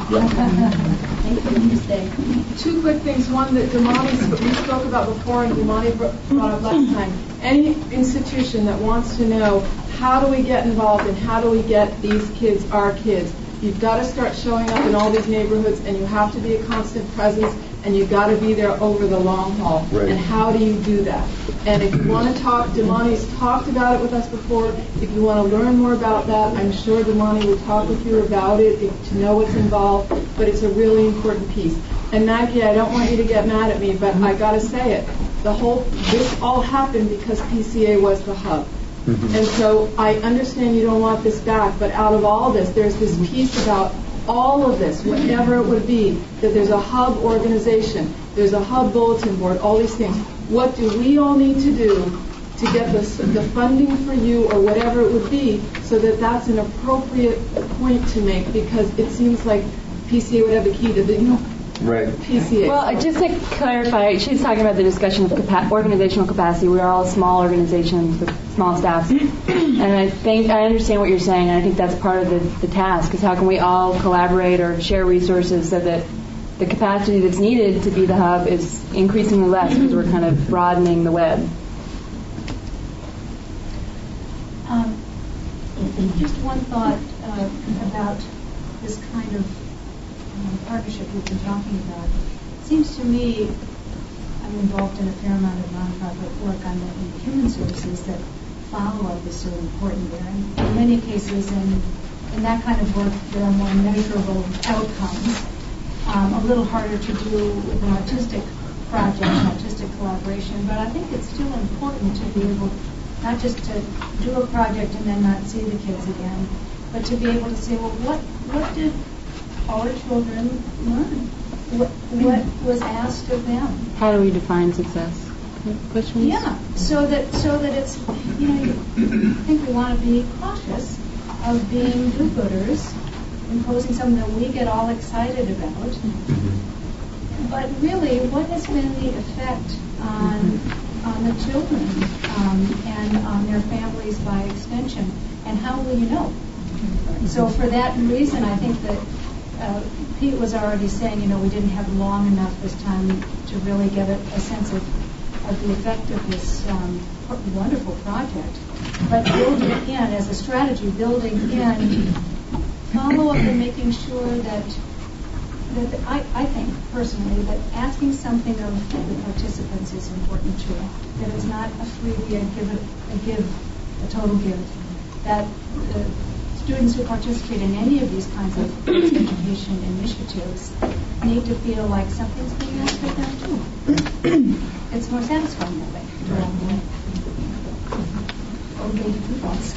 Two quick things. One that Damani we spoke about before and Damani brought up last time. Any institution that wants to know how do we get involved and how do we get these kids, our kids, you've got to start showing up in all these neighborhoods and you have to be a constant presence and you've got to be there over the long haul. Right. And how do you do that? And if you want to talk, Damani's talked about it with us before. If you want to learn more about that, I'm sure Damani will talk with you about it if, to know what's involved. But it's a really important piece. And Maggie, I don't want you to get mad at me, but I got to say it. The whole, this all happened because P C A was the hub. Mm-hmm. And so I understand you don't want this back, but out of all this, there's this piece about all of this, whatever it would be, that there's a hub organization, there's a hub bulletin board, all these things. What do we all need to do to get the, the funding for you or whatever it would be so that that's an appropriate point to make because it seems like P C A would have the key to the, you know, right. P C A. Well, just to clarify, she's talking about the discussion of capa- organizational capacity. We are all small organizations with small staffs. And I think I understand what you're saying, and I think that's part of the, the task, is how can we all collaborate or share resources so that the capacity that's needed to be the hub is increasingly less because we're kind of broadening the web. Um, just one thought uh, about this kind of um, partnership we've been talking about. It seems to me, I'm involved in a fair amount of nonprofit work on the in human services that follow-up is so important there. And in many cases, in, in that kind of work, there are more measurable outcomes. Um, a little harder to do with an artistic project, an artistic collaboration, but I think it's still important to be able not just to do a project and then not see the kids again, but to be able to say, well, what what did our children learn? What, what was asked of them? How do we define success? Questions? Yeah, so that so that it's, you know, I think we want to be cautious of being do-gooders, imposing something that we get all excited about. Mm-hmm. But really, what has been the effect on on the children um, and on their families by extension? And how will you know? Mm-hmm. So for that reason, I think that uh, Pete was already saying, you know, we didn't have long enough this time to really get a, a sense of, of the effect of this um, wonderful project. But building in, as a strategy, building in sure that, that the, I, I think personally that asking something of the participants is important too. That it's not a freebie and give it, a give, a total give. That the students who participate in any of these kinds of education initiatives need to feel like something's being asked of them too. It's more satisfying that way. Okay, two thoughts.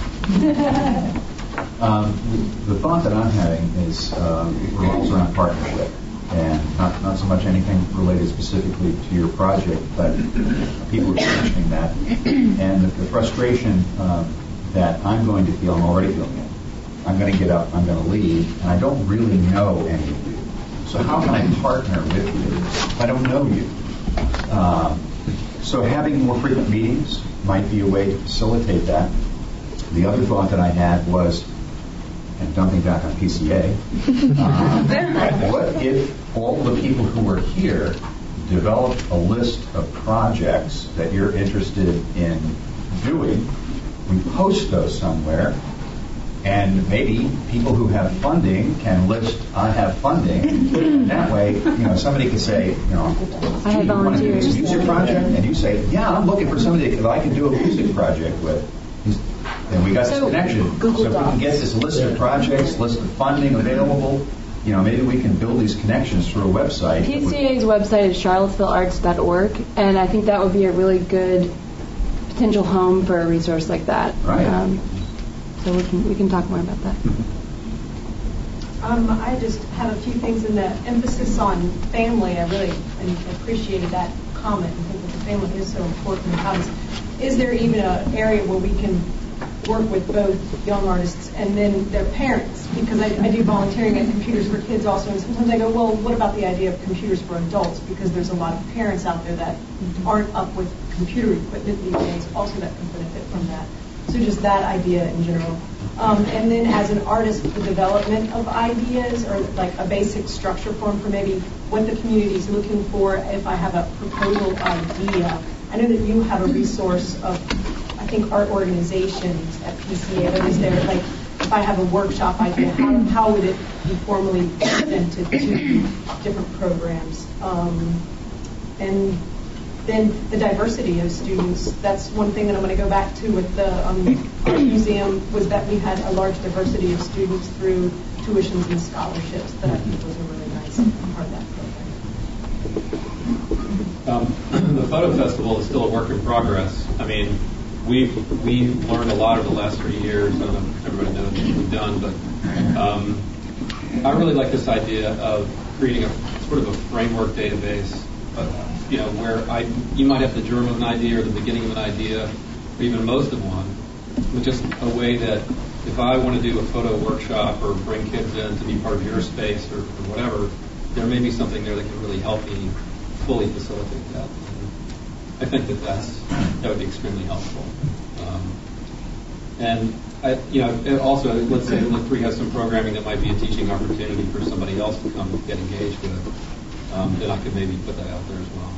Um, the thought that I'm having is uh, revolves around partnership, and not, not so much anything related specifically to your project, but people are mentioning that, and the, the frustration um, that I'm going to feel, I'm already feeling it. I'm going to get up, I'm going to leave, and I don't really know any of you. So how can I partner with you if I don't know you? Um, so having more frequent meetings might be a way to facilitate that. The other thought that I had was, and dumping back on P C A, um, what if all the people who are here developed a list of projects that you're interested in doing, we post those somewhere, and maybe people who have funding can list, I have funding, and that way, you know, somebody can say, you know, I have you want to do this volunteers. music project? And you say, yeah, I'm looking for somebody that I can do a music project with. And we got this So, connection. Google so if we can Docs. get this list of projects, list of funding available, you know, maybe we can build these connections through a website. P C A's website is charlottesville arts dot org, and I think that would be a really good potential home for a resource like that. Right. Um, so we can we can talk more about that. Um, I just have a few things in the emphasis on family. I really appreciated that comment. I think that the family is so important. How is, is there even an area where we can work with both young artists and then their parents? Because I, I do volunteering at Computers for Kids also, and sometimes I go, well, what about the idea of computers for adults? Because there's a lot of parents out there that aren't up with computer equipment these days, also that can benefit from that. So just that idea in general. Um, and then as an artist, the development of ideas or like a basic structure form for maybe what the community is looking for if I have a proposal idea. I know that you have a resource of, I think, art organizations at P C A, but is there, like, if I have a workshop idea, how, how would it be formally presented to different programs? Um, and then the diversity of students, that's one thing that I'm going to go back to with the um, art museum, was that we had a large diversity of students through tuitions and scholarships that I think was a really nice part of that program. Um, the photo festival is still a work in progress. I mean, we've we've learned a lot over the last three years. I don't know if everybody knows what we've done, but um, I really like this idea of creating a sort of a framework database. Uh, you know, where I you might have the germ of an idea or the beginning of an idea, or even most of one, but just a way that if I want to do a photo workshop or bring kids in to be part of your space or, or whatever, there may be something there that can really help me fully facilitate that. I think that that's, that would be extremely helpful. Um, and, I, you know, it also, let's say Look three has some programming that might be a teaching opportunity for somebody else to come get engaged with, um, then I could maybe put that out there as well.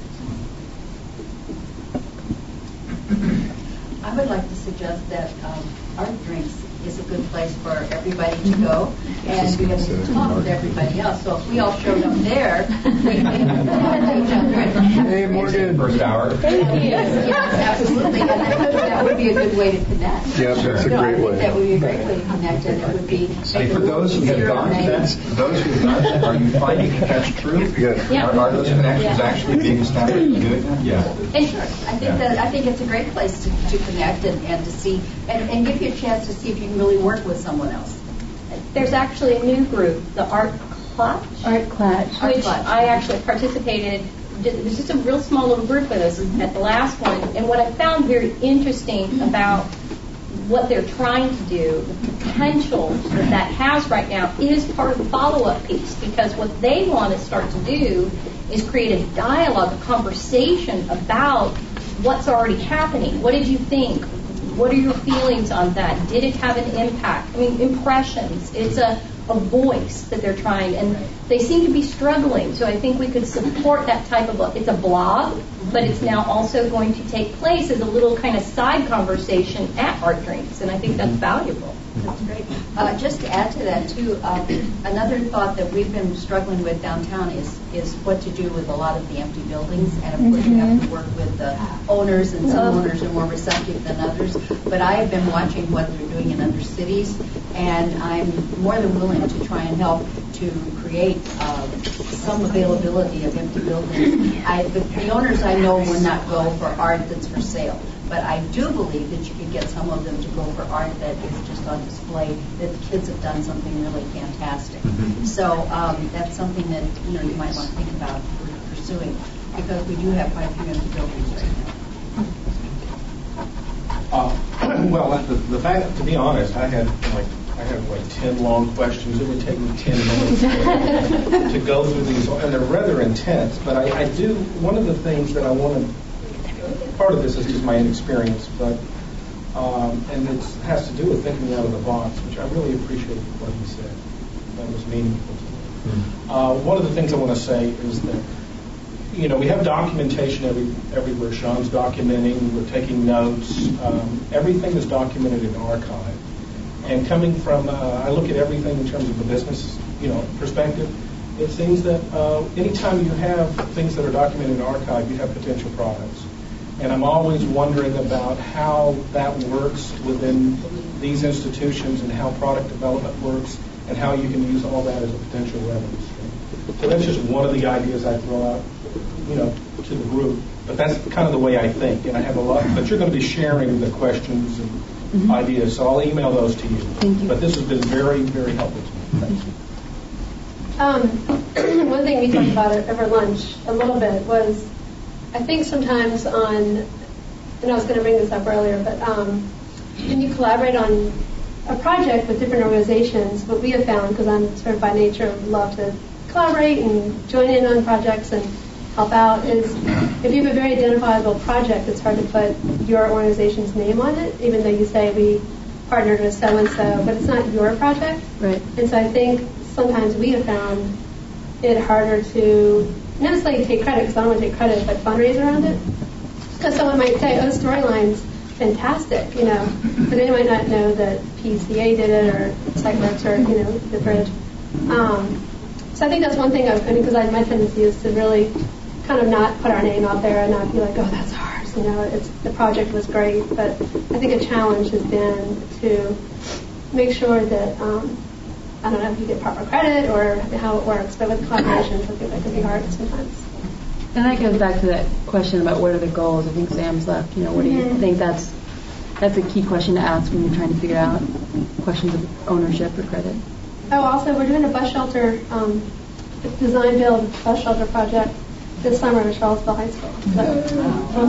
I would like to suggest that um, Art Drinks is a good place for everybody to go and be able to talk with everybody else. So if we all showed up there, we could meet each other. Hey, Morgan. First hour. Thank you. Yes, yes, absolutely. And that, that would be a good way to connect. Yeah, that's a no, great I think way. that would be a great way to connect, and it would be. Hey, for those who have gone to that, for those who have gone to that, are you finding that that's true? Yeah. Are, are those connections Yeah. actually being established and doing that? Yeah. And sure, I think that I think it's a great place to, to connect and, and to see and, and give you a chance to see if you can really work with someone else. There's actually a new group, the Art Clutch, Art Clutch, which I actually participated. It was just a real small little group with us at the last one. And what I found very interesting about what they're trying to do, the potential that that has right now, is part of the follow-up piece. Because what they want to start to do is create a dialogue, a conversation about what's already happening. What did you think? What are your feelings on that? Did it have an impact? I mean, impressions. It's a, a voice that they're trying, and they seem to be struggling. So I think we could support that type of a, it's a blog, but it's now also going to take place as a little kind of side conversation at Art Drinks, and I think that's valuable. That's great. Uh, just to add to that, too, um, another thought that we've been struggling with downtown is is what to do with a lot of the empty buildings. And, of course, you have to work with the owners, and some owners are more receptive than others. But I have been watching what they're doing in other cities, and I'm more than willing to try and help to create uh, some availability of empty buildings. I, the, the owners I know will not go for art that's for sale. But I do believe that you could get some of them to go for art that is just on display, that the kids have done something really fantastic. Mm-hmm. So um, that's something that you know you might want to think about pursuing, because we do have quite a few empty buildings right now. Uh, well, the, the fact, to be honest, I had like I had like ten long questions. It would take me ten minutes to, to go through these, and they're rather intense. But I, I do one of the things that I want to. Part of this is just my inexperience, but um, and it has to do with thinking out of the box, which I really appreciated what he said. That was meaningful to me. Mm-hmm. Uh, one of the things I want to say is that you know we have documentation every everywhere. Sean's documenting, we're taking notes. Um, everything is documented in archive. And coming from, uh, I look at everything in terms of the business, you know, perspective. It seems that uh, anytime you have things that are documented in archive, you have potential products. And I'm always wondering about how that works within these institutions and how product development works and how you can use all that as a potential revenue stream. So that's just one of the ideas I throw out, you know, to the group. But that's kind of the way I think. And I have a lot, but you're going to be sharing the questions and mm-hmm. ideas, so I'll email those to you. Thank you. But this has been very, very helpful to me. Thank you. Um, one thing we talked about over lunch a little bit was I think sometimes on, and I was going to bring this up earlier, but um, when you collaborate on a project with different organizations, what we have found, because I'm sort of by nature love to collaborate and join in on projects and help out, is if you have a very identifiable project, it's hard to put your organization's name on it, even though you say we partnered with so-and-so, but it's not your project. Right. And so I think sometimes we have found it harder to not necessarily take credit, because I don't want to take credit, but fundraise around it. Because someone might say, oh, Storyline's fantastic, you know, but they might not know that P C A did it or Cyclex or, you know, the bridge. Um, so I think that's one thing, I've, I mean, because my tendency is to really kind of not put our name out there and not be like, oh, that's ours, you know, it's the project was great. But I think a challenge has been to make sure that, um, I don't know if you get proper credit or how it works, but with collaborations, I think that can be hard sometimes. And that goes back to that question about what are the goals. I think Sam's left. You know, what do you Mm-hmm. think? That's that's a key question to ask when you're trying to figure out questions of ownership or credit. Oh, also, we're doing a bus shelter, um, design build bus shelter project this summer at Charlottesville High School. So, um,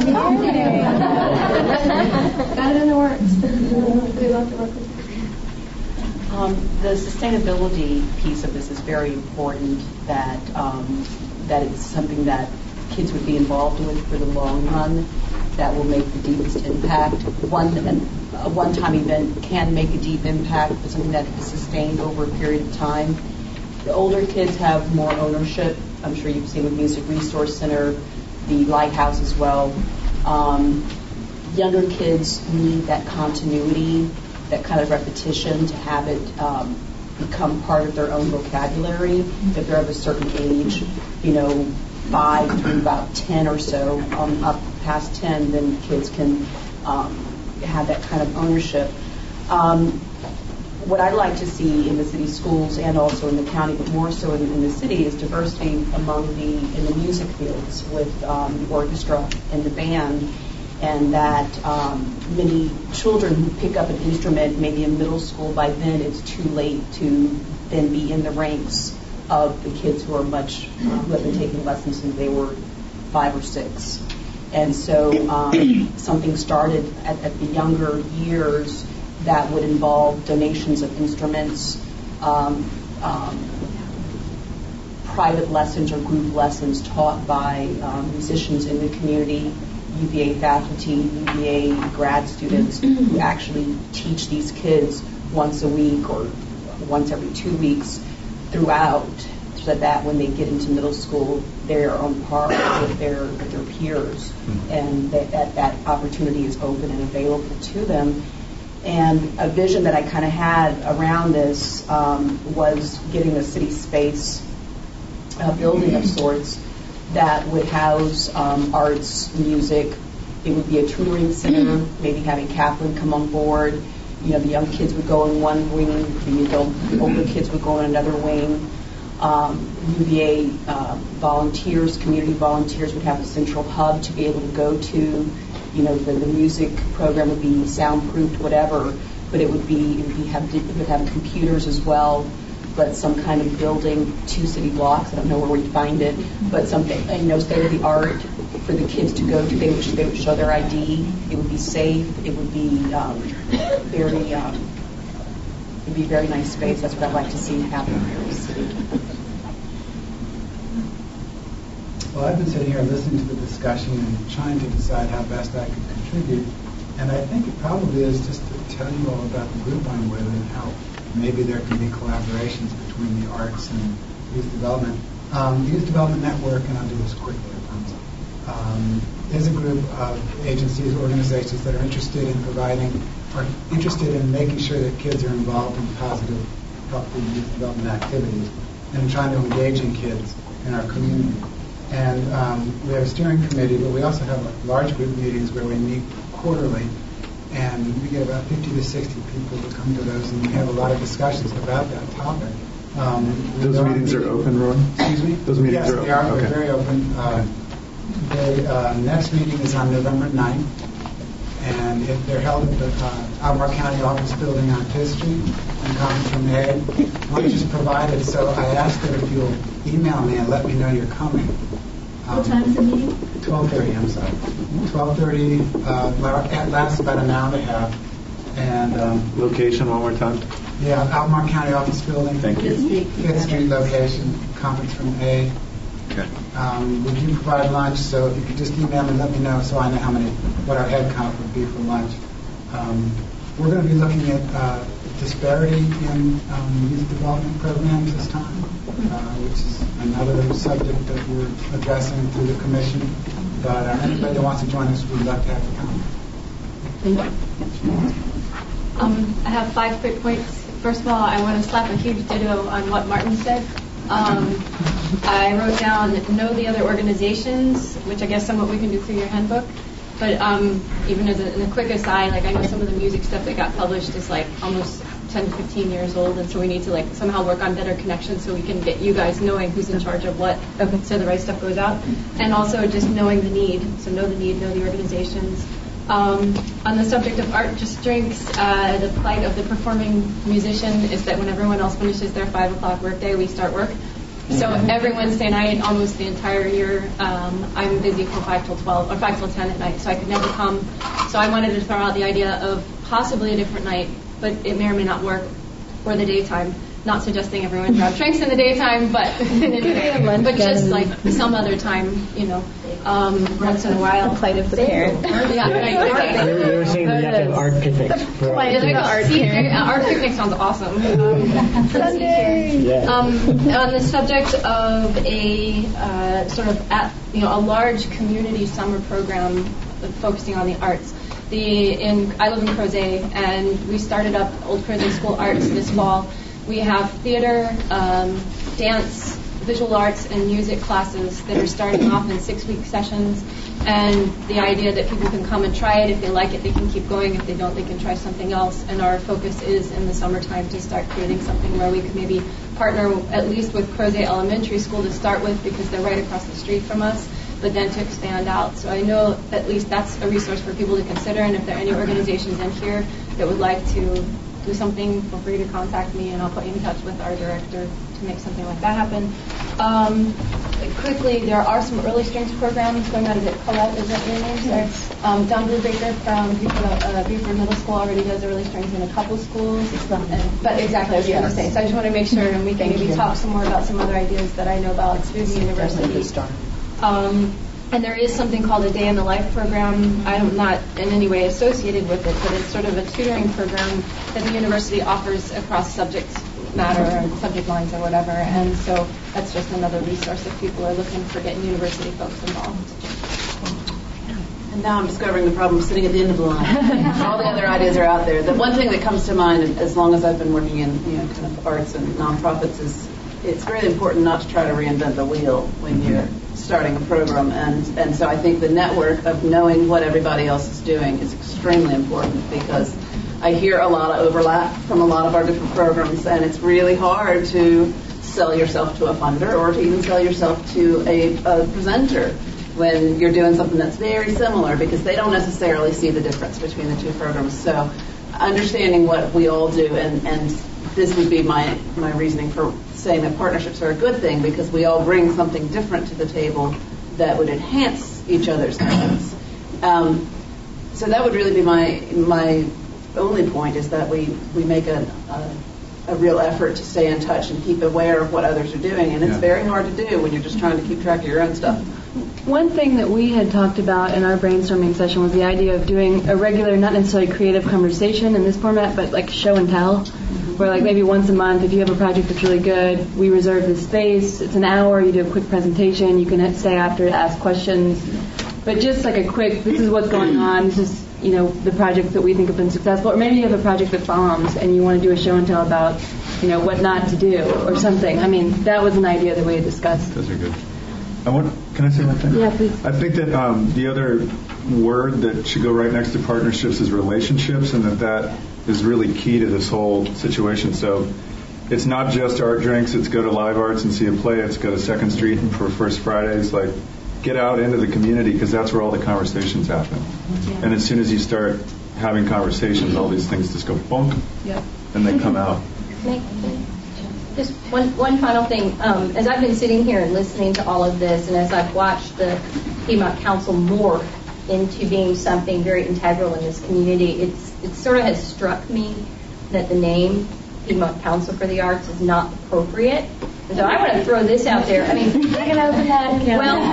got it in the works. We love to work with you. Um, the sustainability piece of this is very important, that um, that it's something that kids would be involved with for the long run, that will make the deepest impact. One a one-time event can make a deep impact, but something that is sustained over a period of time. The older kids have more ownership. I'm sure you've seen with Music Resource Center, the Lighthouse as well. Um, younger kids need that continuity, that kind of repetition to have it um, become part of their own vocabulary. If they're of a certain age, you know, five through about ten or so, um, up past ten, then kids can um, have that kind of ownership. Um, what I'd like to see in the city schools and also in the county, but more so in, in the city, is diversity among the in the music fields with um, the orchestra and the band. And that um, many children who pick up an instrument, maybe in middle school, by then it's too late to then be in the ranks of the kids who are much, uh, who have been taking lessons since they were five or six. And so um, something started at, at the younger years that would involve donations of instruments, um, um, private lessons or group lessons taught by um, musicians in the community, U V A faculty, U V A grad students who actually teach these kids once a week or once every two weeks throughout, so that when they get into middle school, they're on par with their with their peers, and that, that that opportunity is open and available to them. And a vision that I kind of had around this um, was getting a city space, a building of sorts that would house um, arts, music. It would be a tutoring center, maybe having Kaplan come on board. You know, the young kids would go in one wing, the adult, the older kids would go in another wing. Um, U V A uh, volunteers, community volunteers would have a central hub to be able to go to. You know, the, the music program would be soundproofed, whatever, but it would be, it would, be have, it would have computers as well, but some kind of building, two city blocks, I don't know where we'd find it, but something, you know, state of the art for the kids to go to. They would, they would show their I D. It would be safe. It would be um, very, um, it would be a very nice space. That's what I'd like to see happen here in the city. Well, I've been sitting here listening to the discussion and trying to decide how best I could contribute. And I think it probably is just to tell you all about the group I'm with and how maybe there can be collaborations between the arts and youth development. Um, the Youth Development Network, and I'll do this quickly, I promise, um, is a group of agencies, organizations that are interested in providing, or interested in making sure that kids are involved in positive, healthy youth development activities and trying to engage in kids in our community. And um, we have a steering committee, but we also have large group meetings where we meet quarterly, and we get about fifty to sixty people to come to those, and we have a lot of discussions about that topic. Um, Those meetings are open, Roy? Excuse me? Those meetings yes, are open. they are. Okay. They're very open. Uh, the uh, next meeting is on November ninth, and it, they're held at the uh, Albemarle County Office Building on Fifth Street in Conference Room A. Lunch is provided, so I ask that if you'll email me and let me know you're coming. Um, What time is the meeting? twelve thirty, I'm sorry. twelve thirty, uh, it lasts about an hour and a half. And um, location one more time? Yeah, Albemarle County Office Building. Thank you. Fifth Street location, Conference Room A. Okay. Um, we do provide lunch, so if you could just email me and let me know so I know how many, what our head count would be for lunch. Um, we're going to be looking at uh, disparity in um, youth development programs this time, uh, which is another subject that we're addressing through the commission. But uh, anybody that wants to join us, we'd love to have you come. Thank you. Um, I have five quick points. First of all, I want to slap a huge ditto on what Martin said. Um, I wrote down know the other organizations, which I guess somewhat we can do through your handbook. But um, even as a, in a quick aside, like I know some of the music stuff that got published is like almost ten to fifteen years old, and so we need to like somehow work on better connections so we can get you guys knowing who's in charge of what, so the right stuff goes out. And also just knowing the need, so know the need, know the organizations. Um, on the subject of art just drinks, uh, the plight of the performing musician is that when everyone else finishes their five o'clock workday, we start work. So every Wednesday night, almost the entire year, um, I'm busy from five till twelve or five till ten at night, so I could never come. So I wanted to throw out the idea of possibly a different night, but it may or may not work, or the daytime. Not suggesting everyone grab drinks in the daytime, but but just like some other time, you know, um, once in a while. The plight of the parent. Yeah, yeah. Right. They were, they were saying that you have to have art picnics. For Plight of the art picnic. Art picnic sounds awesome. Um, Sunday. Yeah. Um, on the subject of a uh, sort of at, you know a large community summer program focusing on the arts. The in I live in Crozet, and we started up Old Crozet School Arts this fall. We have theater, um, dance, visual arts, and music classes that are starting off in six-week sessions. And the idea that people can come and try it. If they like it, they can keep going. If they don't, they can try something else. And our focus is in the summertime to start creating something where we could maybe partner at least with Crozet Elementary School to start with, because they're right across the street from us, but then to expand out. So I know at least that's a resource for people to consider. And if there are any organizations in here that would like to do something, feel free to contact me, and I'll put you in touch with our director to make something like that happen. Um, quickly, there are some early strings programs going on. Is it Colette? Is that your name? Sorry. Um, Don Bluebaker from Buford, uh, Buford Middle School already does early strings in a couple schools. And, but exactly, I was going to say. So I just want to make sure, and we can maybe talk some more about some other ideas that I know about through the university. Um, And there is something called a Day in the Life program. I'm not in any way associated with it, but it's sort of a tutoring program that the university offers across subject matter and subject lines or whatever. And so that's just another resource if people are looking for getting university folks involved. And now I'm discovering the problem sitting at the end of the line. All the other ideas are out there. The one thing that comes to mind, as long as I've been working in you know kind of arts and nonprofits, is it's really important not to try to reinvent the wheel when you're starting a program. And and so I think the network of knowing what everybody else is doing is extremely important, because I hear a lot of overlap from a lot of our different programs, and it's really hard to sell yourself to a funder or to even sell yourself to a, a presenter when you're doing something that's very similar, because they don't necessarily see the difference between the two programs. So understanding what we all do, and, and this would be my, my reasoning for saying that partnerships are a good thing, because we all bring something different to the table that would enhance each other's efforts. Um, so that would really be my my only point, is that we, we make a, a a real effort to stay in touch and keep aware of what others are doing, and it's Yeah. very hard to do when you're just trying to keep track of your own stuff. One thing that we had talked about in our brainstorming session was the idea of doing a regular, not necessarily creative conversation in this format, but like show and tell, where like maybe once a month, if you have a project that's really good, we reserve this space. It's an hour. You do a quick presentation. You can stay after to ask questions. But just like a quick, this is what's going on. This is, you know, the projects that we think have been successful. Or maybe you have a project that bombs and you want to do a show and tell about, you know, what not to do or something. I mean, that was an idea that we had discussed. Those are good. I want, can I say one thing? Yeah, please. I think that um, the other word that should go right next to partnerships is relationships, and that that is really key to this whole situation. So it's not just art drinks. It's go to Live Arts and see a play. It's go to Second Street for First Fridays. Like, get out into the community, because that's where all the conversations happen. Yeah. And as soon as you start having conversations, all these things just go bonk, Yep. and they come out. Just one, one final thing. Um, as I've been sitting here and listening to all of this, and as I've watched the Piedmont Council morph into being something very integral in this community, it's it sort of has struck me that the name Piedmont Council for the Arts is not appropriate. And so I want to throw this out there. I mean, I can open that.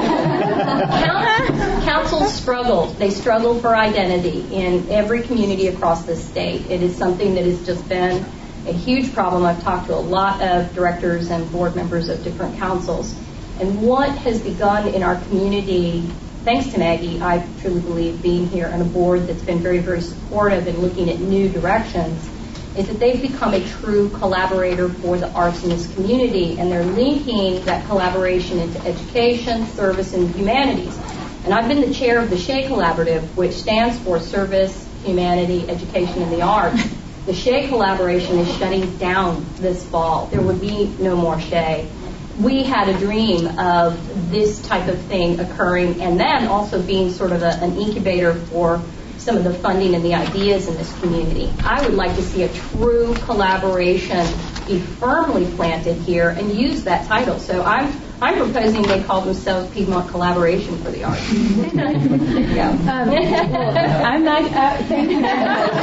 Well, council, councils struggled. They struggled for identity in every community across the state. It is something that has just been a huge problem. I've talked to a lot of directors and board members of different councils. And what has begun in our community, thanks to Maggie, I truly believe, being here on a board that's been very, very supportive in looking at new directions, is that they've become a true collaborator for the arts in this community, and they're linking that collaboration into education, service, and humanities. And I've been the chair of the SHEA Collaborative, which stands for Service, Humanity, Education, and the Arts. The SHEA collaboration is shutting down this fall. There would be no more SHEA. We had a dream of this type of thing occurring, and then also being sort of a, an incubator for some of the funding and the ideas in this community. I would like to see a true collaboration be firmly planted here and use that title. So I'm I'm proposing they call themselves Piedmont Collaboration for the Arts. There you go. Um, well, I'm not. Uh, thank you.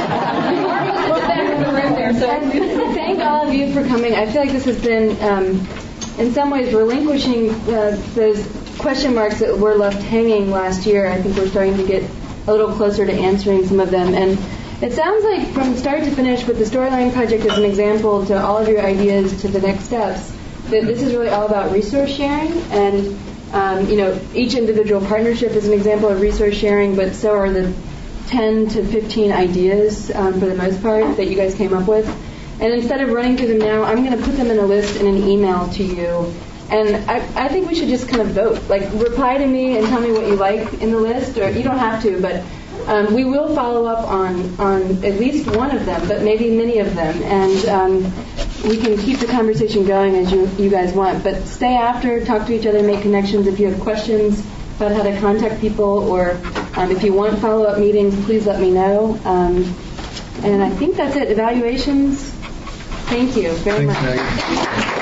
Thank all of you for coming. I feel like this has been, um, in some ways, relinquishing uh, those question marks that were left hanging last year. I think we're starting to get a little closer to answering some of them. And it sounds like from start to finish, with the Storyline Project as an example to all of your ideas to the next steps, that this is really all about resource sharing. And, um, you know, each individual partnership is an example of resource sharing, but so are the ten to fifteen ideas, um, for the most part, that you guys came up with. And instead of running through them now, I'm going to put them in a list in an email to you. And I, I think we should just kind of vote. Like, reply to me and tell me what you like in the list, or you don't have to, but um, we will follow up on, on at least one of them, but maybe many of them. And um, we can keep the conversation going as you, you guys want. But stay after, talk to each other, make connections. If you have questions about how to contact people, or um, if you want follow-up meetings, please let me know. Um, and I think that's it. Evaluations. Thank you very Thanks, much. Maggie.